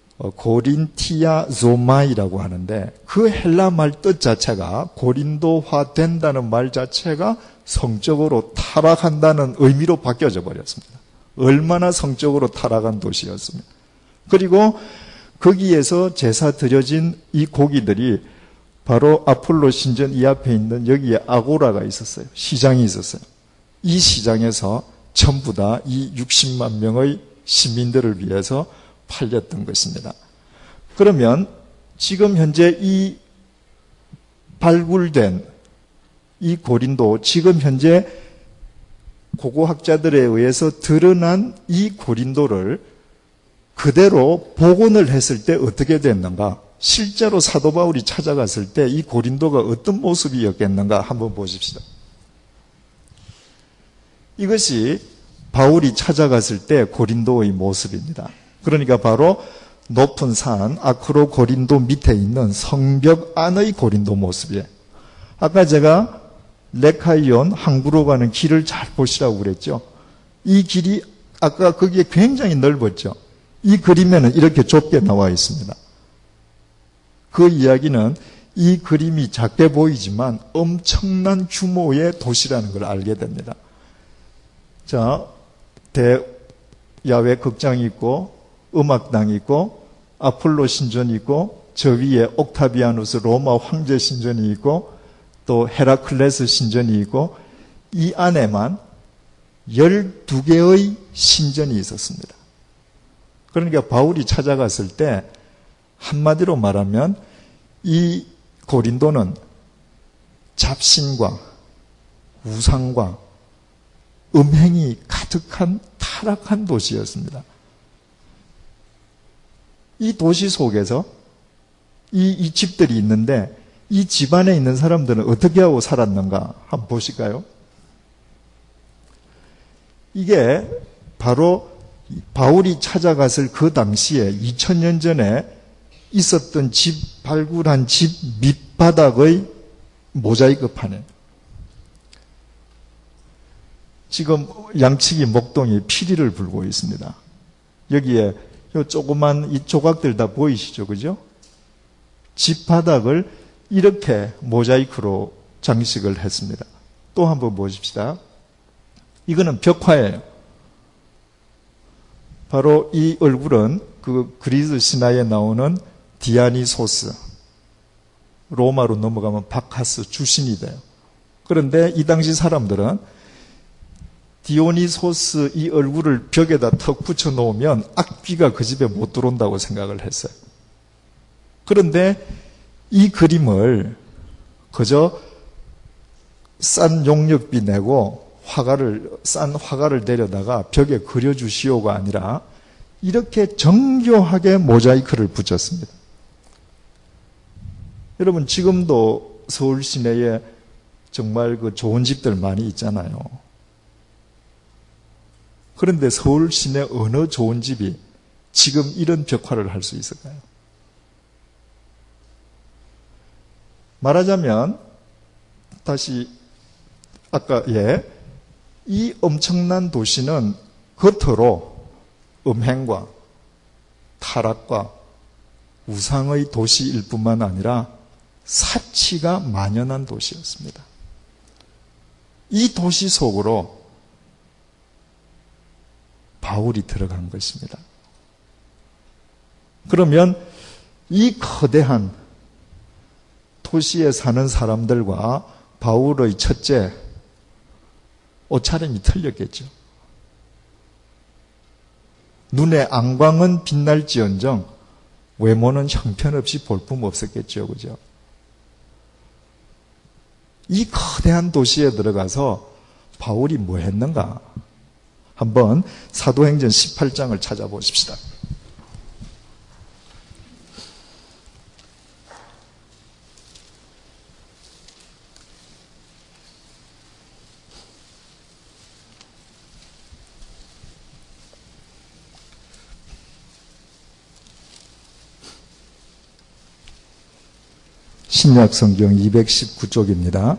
고린티아조마이라고 하는데 그 헬라 말 뜻 자체가 고린도화 된다는 말 자체가 성적으로 타락한다는 의미로 바뀌어져 버렸습니다. 얼마나 성적으로 타락한 도시였습니다. 그리고 거기에서 제사 드려진 이 고기들이 바로 아폴로 신전 이 앞에 있는 여기에 아고라가 있었어요. 시장이 있었어요. 이 시장에서 전부 다 이 육십만 명의 시민들을 위해서 팔렸던 것입니다. 그러면 지금 현재 이 발굴된 이 고린도, 지금 현재 고고학자들에 의해서 드러난 이 고린도를 그대로 복원을 했을 때 어떻게 됐는가? 실제로 사도 바울이 찾아갔을 때 이 고린도가 어떤 모습이었겠는가 한번 보십시다. 이것이 바울이 찾아갔을 때 고린도의 모습입니다. 그러니까 바로 높은 산 아크로 고린도 밑에 있는 성벽 안의 고린도 모습이에요. 아까 제가 레카이온 항구로 가는 길을 잘 보시라고 그랬죠. 이 길이 아까 거기에 굉장히 넓었죠. 이 그림에는 이렇게 좁게 나와 있습니다. 그 이야기는 이 그림이 작게 보이지만 엄청난 규모의 도시라는 걸 알게 됩니다. 자, 대야외 극장이 있고 음악당이 있고 아폴로 신전이 있고 저 위에 옥타비아누스 로마 황제 신전이 있고 또 헤라클레스 신전이 있고 이 안에만 열두 개의 신전이 있었습니다. 그러니까 바울이 찾아갔을 때 한마디로 말하면 이 고린도는 잡신과 우상과 음행이 가득한 타락한 도시였습니다. 이 도시 속에서 이, 이 집들이 있는데 이 집안에 있는 사람들은 어떻게 하고 살았는가 한번 보실까요? 이게 바로 바울이 찾아갔을 그 당시에 이천 년 전에 있었던 집, 발굴한 집 밑바닥의 모자이크 판에 지금 양측이 목동이 피리를 불고 있습니다. 여기에 요 조그만 이 조각들 다 보이시죠? 그죠? 집 바닥을 이렇게 모자이크로 장식을 했습니다. 또 한번 보십시다. 이거는 벽화예요. 바로 이 얼굴은 그 그리스 신화에 나오는 디아니소스, 로마로 넘어가면 바카스 주신이 돼요. 그런데 이 당시 사람들은 디오니소스 이 얼굴을 벽에다 턱 붙여 놓으면 악귀가 그 집에 못 들어온다고 생각을 했어요. 그런데 이 그림을 그저 싼 용역비 내고 화가를, 싼 화가를 데려다가 벽에 그려주시오가 아니라 이렇게 정교하게 모자이크를 붙였습니다. 여러분, 지금도 서울 시내에 정말 그 좋은 집들 많이 있잖아요. 그런데 서울 시내 어느 좋은 집이 지금 이런 벽화를 할 수 있을까요? 말하자면, 다시, 아까, 예, 이 엄청난 도시는 겉으로 음행과 타락과 우상의 도시일 뿐만 아니라 사치가 만연한 도시였습니다. 이 도시 속으로 바울이 들어간 것입니다. 그러면 이 거대한 도시에 사는 사람들과 바울의 첫째, 옷차림이 틀렸겠죠. 눈에 안광은 빛날지언정 외모는 형편없이 볼품없었겠죠. 그죠? 이 거대한 도시에 들어가서 바울이 뭐 했는가? 한번 사도행전 십팔 장을 찾아보십시다. 신약성경 이백십구 쪽입니다.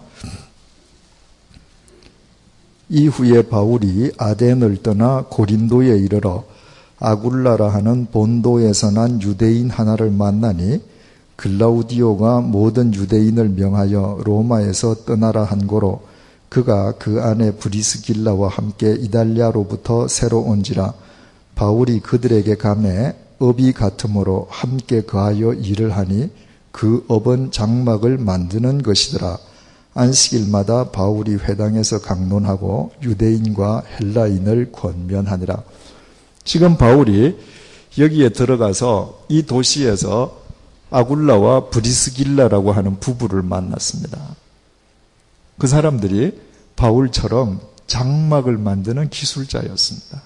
이후에 바울이 아덴을 떠나 고린도에 이르러 아굴라라 하는 본도에서 난 유대인 하나를 만나니 글라우디오가 모든 유대인을 명하여 로마에서 떠나라 한 고로 그가 그 안에 브리스길라와 함께 이달리아로부터 새로 온지라. 바울이 그들에게 가매 업이 같으므로 함께 거하여 일을 하니 그 업은 장막을 만드는 것이더라. 안식일마다 바울이 회당에서 강론하고 유대인과 헬라인을 권면하니라. 지금 바울이 여기에 들어가서 이 도시에서 아굴라와 브리스길라라고 하는 부부를 만났습니다. 그 사람들이 바울처럼 장막을 만드는 기술자였습니다.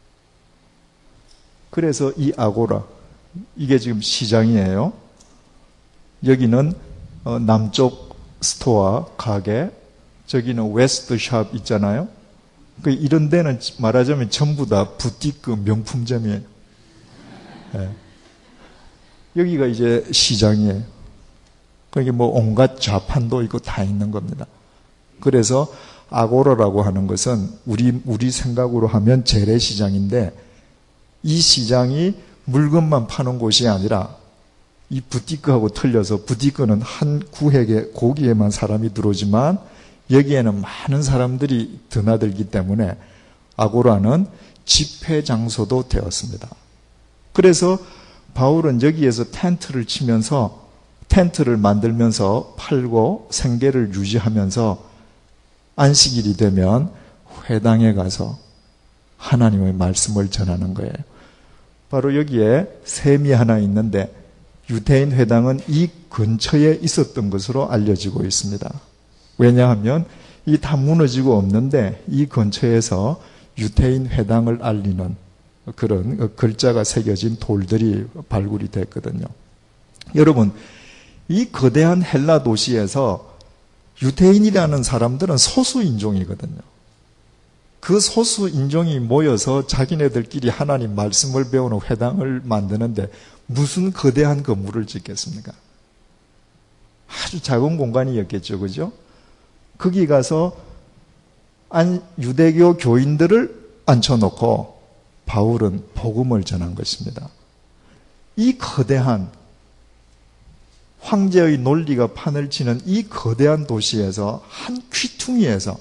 그래서 이 아고라, 이게 지금 시장이에요. 여기는 남쪽 스토어, 가게, 저기는 웨스트 샵 있잖아요. 그 이런 데는 말하자면 전부 다 부티크 명품점이에요. 네. 여기가 이제 시장이에요. 거기 뭐 온갖 좌판도 있고 다 있는 겁니다. 그래서 아고라라고 하는 것은 우리 우리 생각으로 하면 재래시장인데 이 시장이 물건만 파는 곳이 아니라 이 부티크하고 틀려서 부티크는 한 구획에 고기에만 사람이 들어오지만 여기에는 많은 사람들이 드나들기 때문에 아고라는 집회 장소도 되었습니다. 그래서 바울은 여기에서 텐트를 치면서 텐트를 만들면서 팔고 생계를 유지하면서 안식일이 되면 회당에 가서 하나님의 말씀을 전하는 거예요. 바로 여기에 샘이 하나 있는데 유대인 회당은 이 근처에 있었던 것으로 알려지고 있습니다. 왜냐하면 이 다 무너지고 없는데 이 근처에서 유대인 회당을 알리는 그런 글자가 새겨진 돌들이 발굴이 됐거든요. 여러분, 이 거대한 헬라 도시에서 유대인이라는 사람들은 소수 인종이거든요. 그 소수 인종이 모여서 자기네들끼리 하나님 말씀을 배우는 회당을 만드는데 무슨 거대한 건물을 짓겠습니까? 아주 작은 공간이었겠죠, 그죠? 거기 가서 안, 유대교 교인들을 앉혀놓고 바울은 복음을 전한 것입니다. 이 거대한 황제의 논리가 판을 치는 이 거대한 도시에서 한 귀퉁이에서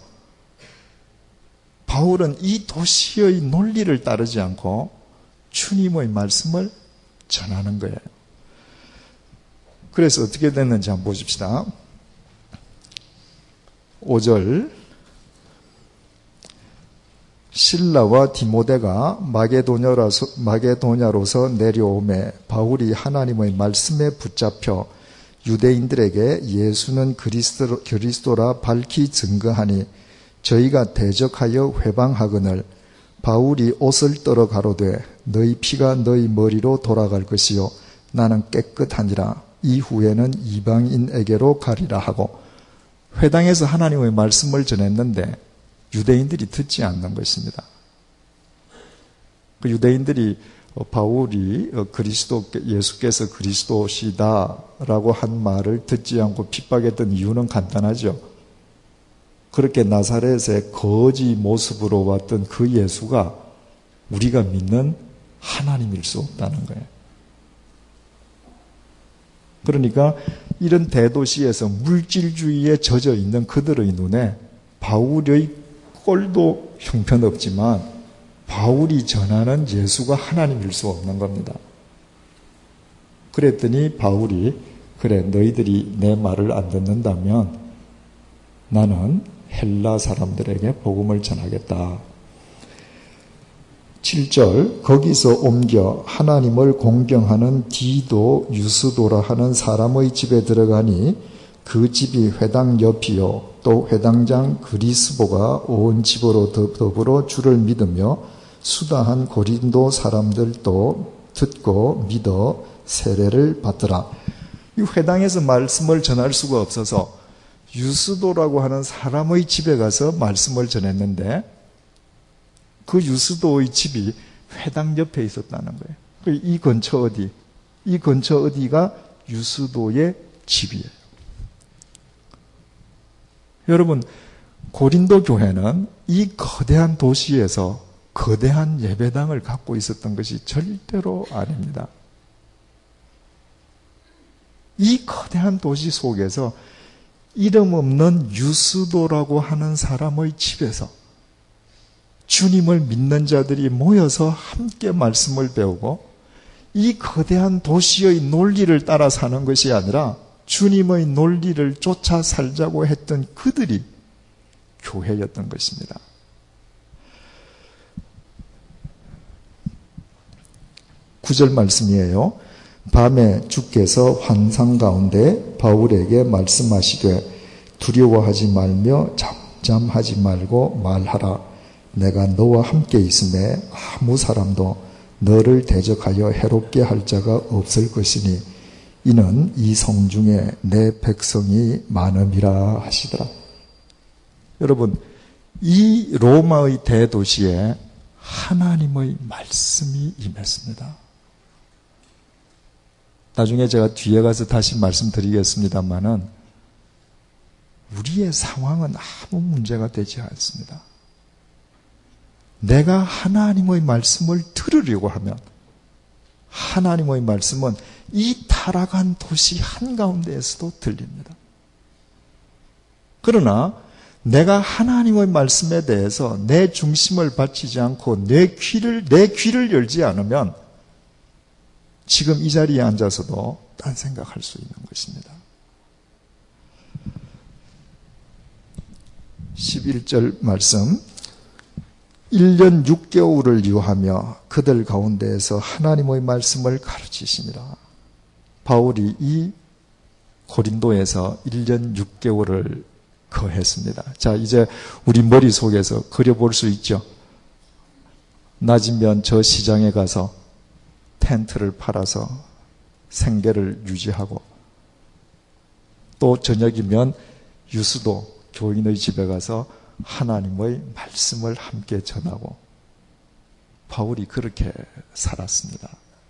바울은 이 도시의 논리를 따르지 않고 주님의 말씀을 전하는 거예요. 그래서 어떻게 됐는지 한번 보십시다. 오 절 실라와 디모데가 마게도냐로서, 마게도냐로서 내려오매 바울이 하나님의 말씀에 붙잡혀 유대인들에게 예수는 그리스도, 그리스도라 밝히 증거하니 저희가 대적하여 회방하거늘 바울이 옷을 떨어 가로되 너희 피가 너희 머리로 돌아갈 것이요 나는 깨끗하니라 이후에는 이방인에게로 가리라 하고 회당에서 하나님의 말씀을 전했는데 유대인들이 듣지 않는 것입니다. 그 유대인들이 바울이 그리스도 예수께서 그리스도시다라고 한 말을 듣지 않고 핍박했던 이유는 간단하죠. 그렇게 나사렛의 거지 모습으로 왔던 그 예수가 우리가 믿는 하나님일 수 없다는 거예요. 그러니까 이런 대도시에서 물질주의에 젖어 있는 그들의 눈에 바울의 꼴도 형편없지만 바울이 전하는 예수가 하나님일 수 없는 겁니다. 그랬더니 바울이 그래 너희들이 내 말을 안 듣는다면 나는 헬라 사람들에게 복음을 전하겠다. 칠 절 거기서 옮겨 하나님을 공경하는 디도 유스도라 하는 사람의 집에 들어가니 그 집이 회당 옆이요 또 회당장 그리스보가 온 집으로 더불어 주를 믿으며 수다한 고린도 사람들도 듣고 믿어 세례를 받더라. 이 회당에서 말씀을 전할 수가 없어서 유스도라고 하는 사람의 집에 가서 말씀을 전했는데 그 유스도의 집이 회당 옆에 있었다는 거예요. 이 근처 어디? 이 근처 어디가 유스도의 집이에요. 여러분, 고린도 교회는 이 거대한 도시에서 거대한 예배당을 갖고 있었던 것이 절대로 아닙니다. 이 거대한 도시 속에서 이름 없는 유스도라고 하는 사람의 집에서 주님을 믿는 자들이 모여서 함께 말씀을 배우고 이 거대한 도시의 논리를 따라 사는 것이 아니라 주님의 논리를 쫓아 살자고 했던 그들이 교회였던 것입니다. 구 절 말씀이에요. 밤에 주께서 환상 가운데 바울에게 말씀하시되 두려워하지 말며 잠잠하지 말고 말하라. 내가 너와 함께 있음에 아무 사람도 너를 대적하여 해롭게 할 자가 없을 것이니 이는 이 성중에 내 백성이 많음이라 하시더라. 여러분, 이 로마의 대도시에 하나님의 말씀이 임했습니다. 나중에 제가 뒤에 가서 다시 말씀드리겠습니다만은 우리의 상황은 아무 문제가 되지 않습니다. 내가 하나님의 말씀을 들으려고 하면 하나님의 말씀은 이 타락한 도시 한가운데에서도 들립니다. 그러나 내가 하나님의 말씀에 대해서 내 중심을 바치지 않고 내 귀를, 내 귀를 열지 않으면 지금 이 자리에 앉아서도 딴 생각할 수 있는 것입니다. 십일 절 말씀. 일 년 육 개월을 유하며 그들 가운데에서 하나님의 말씀을 가르치시니라. 바울이 이 고린도에서 일 년 육 개월을 거했습니다. 자, 이제 우리 머릿속에서 그려볼 수 있죠. 낮이면 저 시장에 가서 텐트를 팔아서 생계를 유지하고 또 저녁이면 유수도 교인의 집에 가서 하나님의 말씀을 함께 전하고 바울이 그렇게 살았습니다.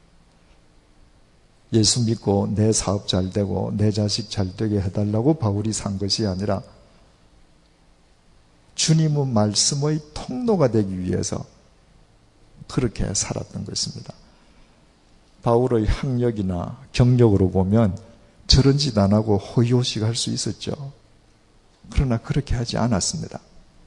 예수 믿고 내 사업 잘 되고 내 자식 잘 되게 해달라고 바울이 산 것이 아니라 주님의 말씀의 통로가 되기 위해서 그렇게 살았던 것입니다. 바울의 학력이나 경력으로 보면 저런 짓 안 하고 호의호식 할 수 있었죠. 그러나 그렇게 하지 않았습니다.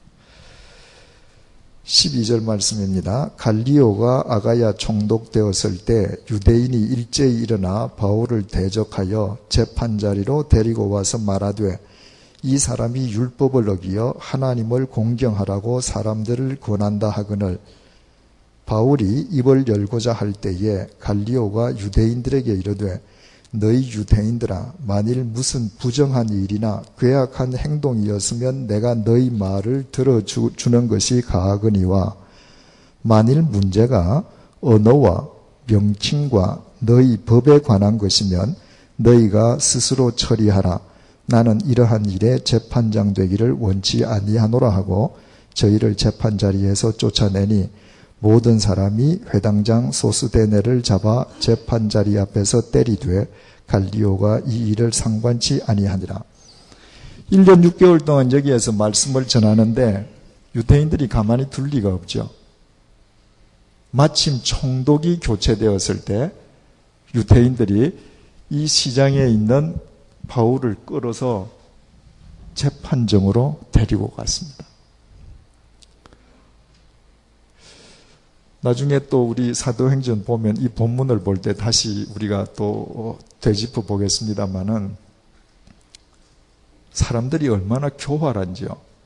십이 절 말씀입니다. 갈리오가 아가야 총독되었을 때 유대인이 일제히 일어나 바울을 대적하여 재판자리로 데리고 와서 말하되 이 사람이 율법을 어기어 하나님을 공경하라고 사람들을 권한다 하거늘 바울이 입을 열고자 할 때에 갈리오가 유대인들에게 이르되 너희 유대인들아, 만일 무슨 부정한 일이나 괴악한 행동이었으면 내가 너희 말을 들어주는 것이 가하거니와, 만일 문제가 언어와 명칭과 너희 법에 관한 것이면 너희가 스스로 처리하라. 나는 이러한 일에 재판장 되기를 원치 아니하노라 하고 저희를 재판 자리에서 쫓아내니, 모든 사람이 회당장 소스데네를 잡아 재판 자리 앞에서 때리되 갈리오가 이 일을 상관치 아니하니라. 일 년 육 개월 동안 여기에서 말씀을 전하는데 유대인들이 가만히 둘 리가 없죠. 마침 총독이 교체되었을 때 유대인들이 이 시장에 있는 바울을 끌어서 재판정으로 데리고 갔습니다. 나중에 또 우리 사도행전 보면 이 본문을 볼 때 다시 우리가 또 되짚어 보겠습니다만은 사람들이 얼마나 교활한지요.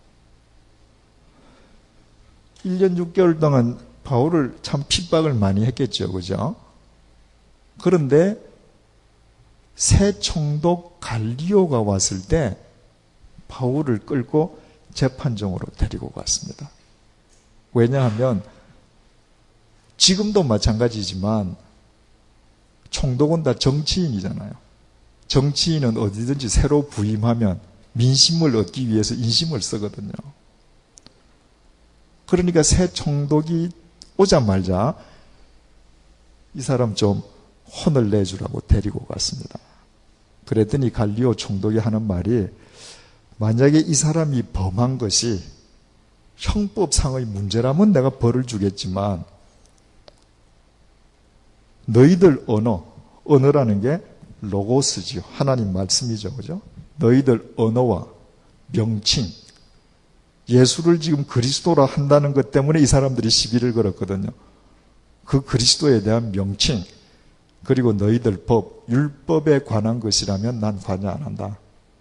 일 년 육 개월 동안 바울을 참 핍박을 많이 했겠죠. 그죠? 그런데 새 총독 갈리오가 왔을 때 바울을 끌고 재판정으로 데리고 갔습니다. 왜냐하면 지금도 마찬가지지만 총독은 다 정치인이잖아요. 정치인은 어디든지 새로 부임하면 민심을 얻기 위해서 인심을 쓰거든요. 그러니까 새 총독이 오자마자 이 사람 좀 혼을 내주라고 데리고 갔습니다. 그랬더니 갈리오 총독이 하는 말이, 만약에 이 사람이 범한 것이 형법상의 문제라면 내가 벌을 주겠지만 너희들 언어, 언어라는 게 로고스지요. 하나님 말씀이죠. 그죠? 너희들 언어와 명칭, 예수를 지금 그리스도라 한다는 것 때문에 이 사람들이 시비를 걸었거든요. 그 그리스도에 대한 명칭, 그리고 너희들 법, 율법에 관한 것이라면 난 관여 안 한다.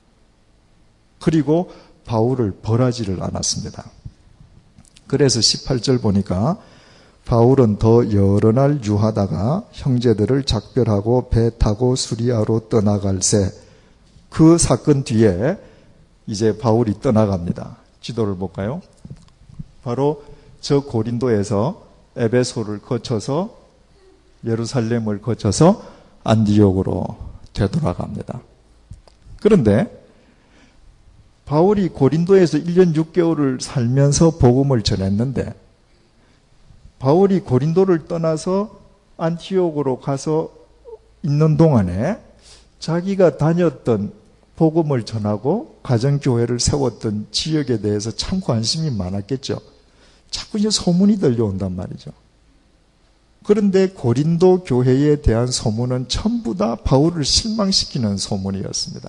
그리고 바울을 벌하지를 않았습니다. 그래서 십팔 절 보니까 바울은 더 여러 날 유하다가 형제들을 작별하고 배 타고 수리아로 떠나갈새. 그 사건 뒤에 이제 바울이 떠나갑니다. 지도를 볼까요? 바로 저 고린도에서 에베소를 거쳐서 예루살렘을 거쳐서 안디옥으로 되돌아갑니다. 그런데 바울이 고린도에서 일 년 육 개월을 살면서 복음을 전했는데, 바울이 고린도를 떠나서 안티옥으로 가서 있는 동안에 자기가 다녔던 복음을 전하고 가정교회를 세웠던 지역에 대해서 참 관심이 많았겠죠. 자꾸 이제 소문이 들려온단 말이죠. 그런데 고린도 교회에 대한 소문은 전부 다 바울을 실망시키는 소문이었습니다.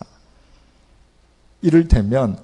이를테면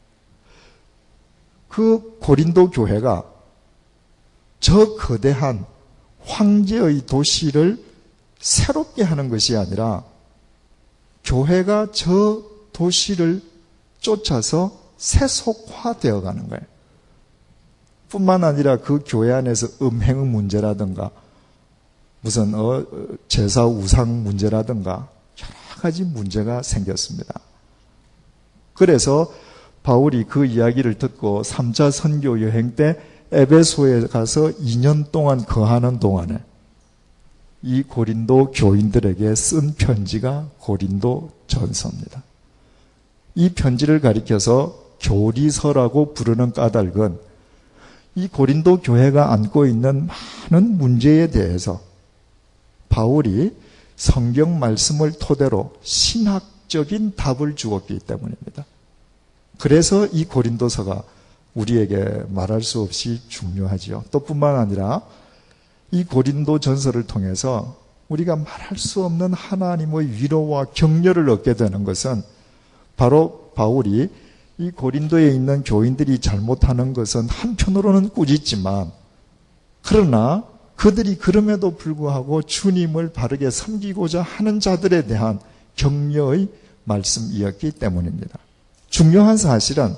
그 고린도 교회가 저 거대한 황제의 도시를 새롭게 하는 것이 아니라 교회가 저 도시를 쫓아서 세속화되어 가는 거예요. 뿐만 아니라 그 교회 안에서 음행 문제라든가 무슨 어, 제사 우상 문제라든가 여러 가지 문제가 생겼습니다. 그래서 바울이 그 이야기를 듣고 삼 차 선교 여행 때 에베소에 가서 이 년 동안 거하는 동안에 이 고린도 교인들에게 쓴 편지가 고린도 전서입니다. 이 편지를 가리켜서 교리서라고 부르는 까닭은 이 고린도 교회가 안고 있는 많은 문제에 대해서 바울이 성경 말씀을 토대로 신학적인 답을 주었기 때문입니다. 그래서 이 고린도서가 우리에게 말할 수 없이 중요하지요. 또 뿐만 아니라 이 고린도 전서를 통해서 우리가 말할 수 없는 하나님의 위로와 격려를 얻게 되는 것은 바로 바울이 이 고린도에 있는 교인들이 잘못하는 것은 한편으로는 꾸짖지만, 그러나 그들이 그럼에도 불구하고 주님을 바르게 섬기고자 하는 자들에 대한 격려의 말씀이었기 때문입니다. 중요한 사실은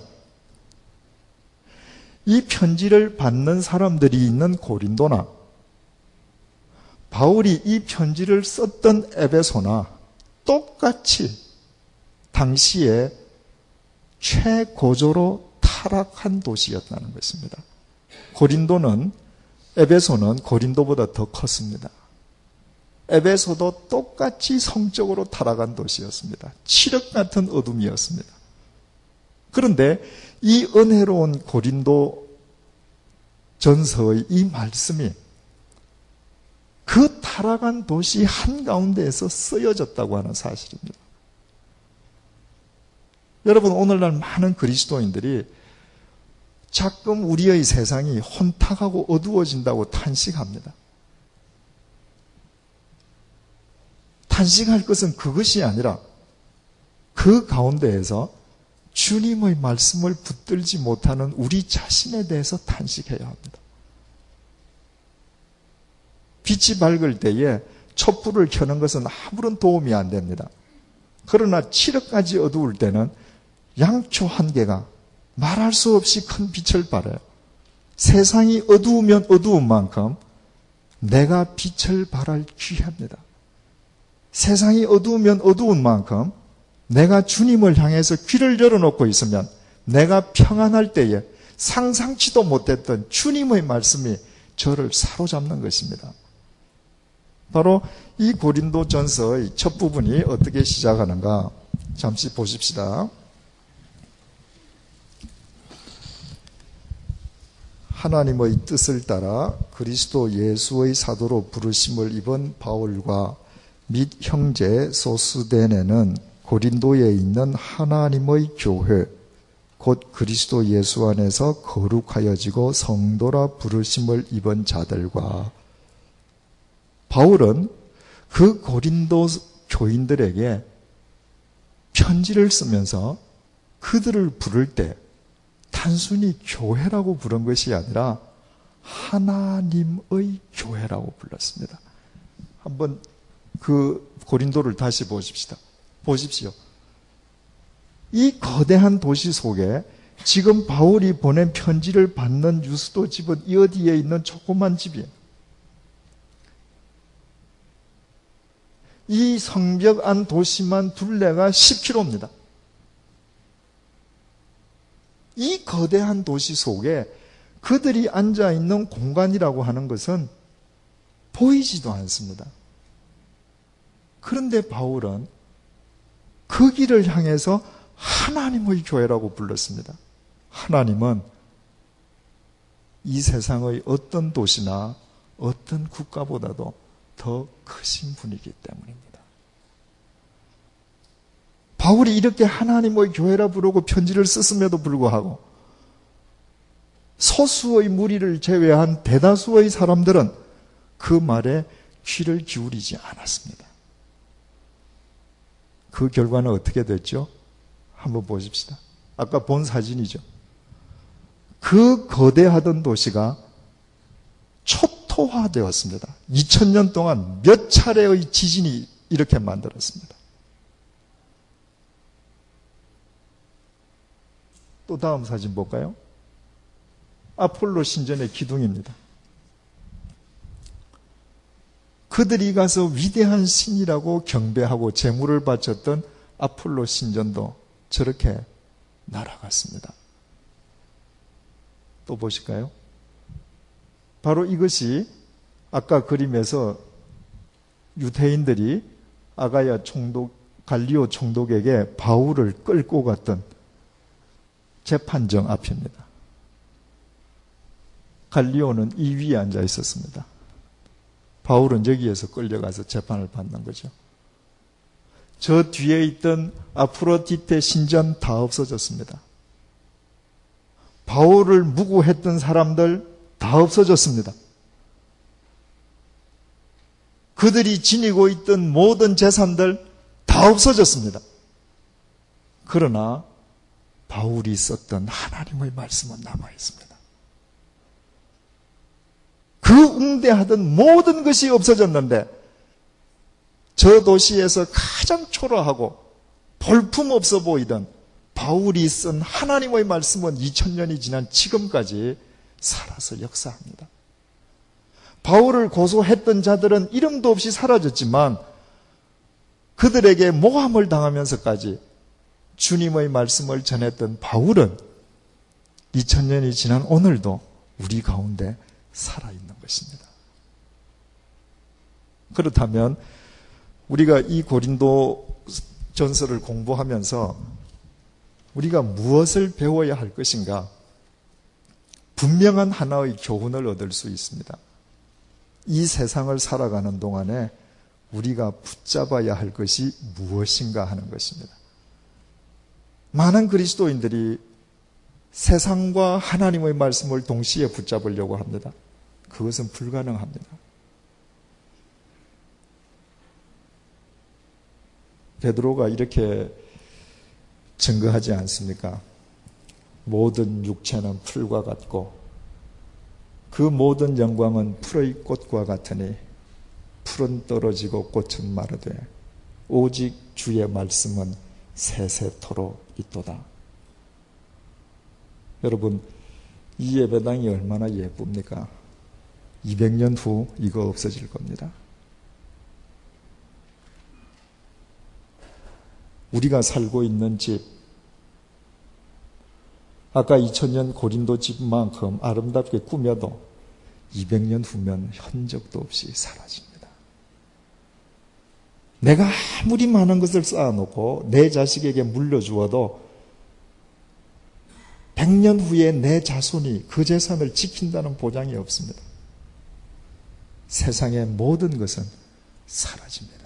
이 편지를 받는 사람들이 있는 고린도나 바울이 이 편지를 썼던 에베소나 똑같이 당시에 최고조로 타락한 도시였다는 것입니다. 고린도는, 에베소는 고린도보다 더 컸습니다. 에베소도 똑같이 성적으로 타락한 도시였습니다. 칠흑 같은 어둠이었습니다. 그런데 이 은혜로운 고린도 전서의 이 말씀이 그 타락한 도시 한가운데에서 쓰여졌다고 하는 사실입니다. 여러분, 오늘날 많은 그리스도인들이 자꾸 우리의 세상이 혼탁하고 어두워진다고 탄식합니다. 탄식할 것은 그것이 아니라 그 가운데에서 주님의 말씀을 붙들지 못하는 우리 자신에 대해서 탄식해야 합니다. 빛이 밝을 때에 촛불을 켜는 것은 아무런 도움이 안 됩니다. 그러나 칠흑까지 어두울 때는 양초 한 개가 말할 수 없이 큰 빛을 발해요. 세상이 어두우면 어두운 만큼 내가 빛을 발할 귀합니다. 세상이 어두우면 어두운 만큼 내가 주님을 향해서 귀를 열어놓고 있으면 내가 평안할 때에 상상치도 못했던 주님의 말씀이 저를 사로잡는 것입니다. 바로 이 고린도전서의 첫 부분이 어떻게 시작하는가 잠시 보십시다. 하나님의 뜻을 따라 그리스도 예수의 사도로 부르심을 입은 바울과 및 형제 소스데네는 고린도에 있는 하나님의 교회 곧 그리스도 예수 안에서 거룩하여지고 성도라 부르심을 입은 자들과 바울은 그 고린도 교인들에게 편지를 쓰면서 그들을 부를 때 단순히 교회라고 부른 것이 아니라 하나님의 교회라고 불렀습니다. 한번 그 고린도를 다시 보십시다. 보십시오. 이 거대한 도시 속에 지금 바울이 보낸 편지를 받는 유스도 집은 이 어디에 있는 조그만 집이에요. 이 성벽 안 도시만 둘레가 십 킬로미터입니다. 이 거대한 도시 속에 그들이 앉아있는 공간이라고 하는 것은 보이지도 않습니다. 그런데 바울은 그 길을 향해서 하나님의 교회라고 불렀습니다. 하나님은 이 세상의 어떤 도시나 어떤 국가보다도 더 크신 분이기 때문입니다. 바울이 이렇게 하나님의 교회라 부르고 편지를 썼음에도 불구하고 소수의 무리를 제외한 대다수의 사람들은 그 말에 귀를 기울이지 않았습니다. 그 결과는 어떻게 됐죠? 한번 보십시다. 아까 본 사진이죠. 그 거대하던 도시가 초토화되었습니다. 이천 년 동안 몇 차례의 지진이 이렇게 만들었습니다. 또 다음 사진 볼까요? 아폴로 신전의 기둥입니다. 그들이 가서 위대한 신이라고 경배하고 제물을 바쳤던 아폴로 신전도 저렇게 날아갔습니다. 또 보실까요? 바로 이것이 아까 그림에서 유대인들이 아가야 총독, 갈리오 총독에게 바울을 끌고 갔던 재판정 앞입니다. 갈리오는 이 위에 앉아 있었습니다. 바울은 여기에서 끌려가서 재판을 받는 거죠. 저 뒤에 있던 아프로디테 신전 다 없어졌습니다. 바울을 무고했던 사람들 다 없어졌습니다. 그들이 지니고 있던 모든 재산들 다 없어졌습니다. 그러나 바울이 썼던 하나님의 말씀은 남아있습니다. 그 웅대하던 모든 것이 없어졌는데 저 도시에서 가장 초라하고 볼품없어 보이던 바울이 쓴 하나님의 말씀은 이천 년이 지난 지금까지 살아서 역사합니다. 바울을 고소했던 자들은 이름도 없이 사라졌지만 그들에게 모함을 당하면서까지 주님의 말씀을 전했던 바울은 이천 년이 지난 오늘도 우리 가운데 살아있는 것입니다. 그렇다면 우리가 이 고린도 전서를 공부하면서 우리가 무엇을 배워야 할 것인가? 분명한 하나의 교훈을 얻을 수 있습니다. 이 세상을 살아가는 동안에 우리가 붙잡아야 할 것이 무엇인가 하는 것입니다. 많은 그리스도인들이 세상과 하나님의 말씀을 동시에 붙잡으려고 합니다. 그것은 불가능합니다. 베드로가 이렇게 증거하지 않습니까? 모든 육체는 풀과 같고 그 모든 영광은 풀의 꽃과 같으니 풀은 떨어지고 꽃은 마르되 오직 주의 말씀은 세세토록 있도다. 여러분, 이 예배당이 얼마나 예쁩니까? 이백 년 후 이거 없어질 겁니다. 우리가 살고 있는 집, 아까 이천 년 고린도 집만큼 아름답게 꾸며도 이백 년 후면 흔적도 없이 사라집니다. 내가 아무리 많은 것을 쌓아놓고 내 자식에게 물려주어도 백 년 후에 내 자손이 그 재산을 지킨다는 보장이 없습니다. 세상의 모든 것은 사라집니다.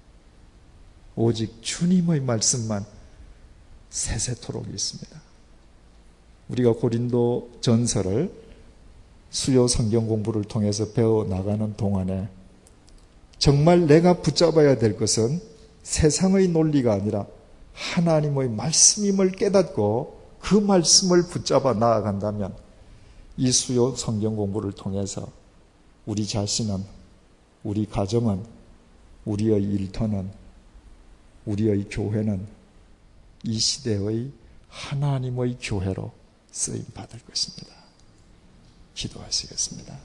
오직 주님의 말씀만 세세토록 있습니다. 우리가 고린도 전서를 수요 성경 공부를 통해서 배워나가는 동안에 정말 내가 붙잡아야 될 것은 세상의 논리가 아니라 하나님의 말씀임을 깨닫고 그 말씀을 붙잡아 나아간다면 이 수요 성경 공부를 통해서 우리 자신은, 우리 가정은, 우리의 일터는, 우리의 교회는 이 시대의 하나님의 교회로 쓰임 받을 것입니다. 기도하시겠습니다.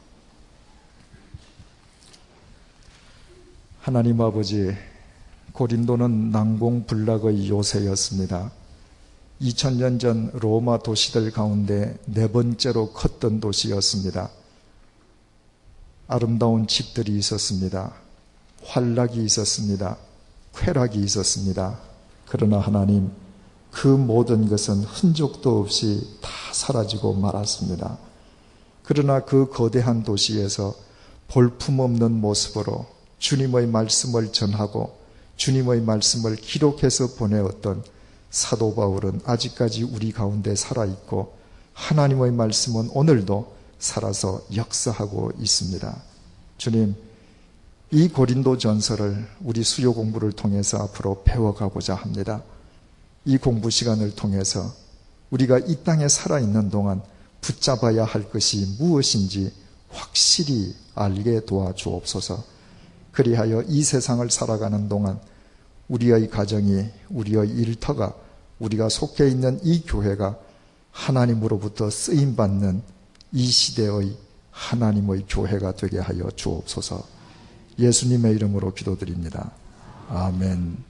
하나님 아버지, 고린도는 난공불락의 요새였습니다. 이천 년 전 로마 도시들 가운데 네 번째로 컸던 도시였습니다. 아름다운 집들이 있었습니다. 환락이 있었습니다. 쾌락이 있었습니다. 그러나 하나님, 그 모든 것은 흔적도 없이 다 사라지고 말았습니다. 그러나 그 거대한 도시에서 볼품없는 모습으로 주님의 말씀을 전하고 주님의 말씀을 기록해서 보내었던 사도 바울은 아직까지 우리 가운데 살아있고 하나님의 말씀은 오늘도 살아서 역사하고 있습니다. 주님, 이 고린도 전서를 우리 수요 공부를 통해서 앞으로 배워가고자 합니다. 이 공부 시간을 통해서 우리가 이 땅에 살아있는 동안 붙잡아야 할 것이 무엇인지 확실히 알게 도와주옵소서. 그리하여 이 세상을 살아가는 동안 우리의 가정이, 우리의 일터가, 우리가 속해 있는 이 교회가 하나님으로부터 쓰임받는 이 시대의 하나님의 교회가 되게 하여 주옵소서. 예수님의 이름으로 기도드립니다. 아멘.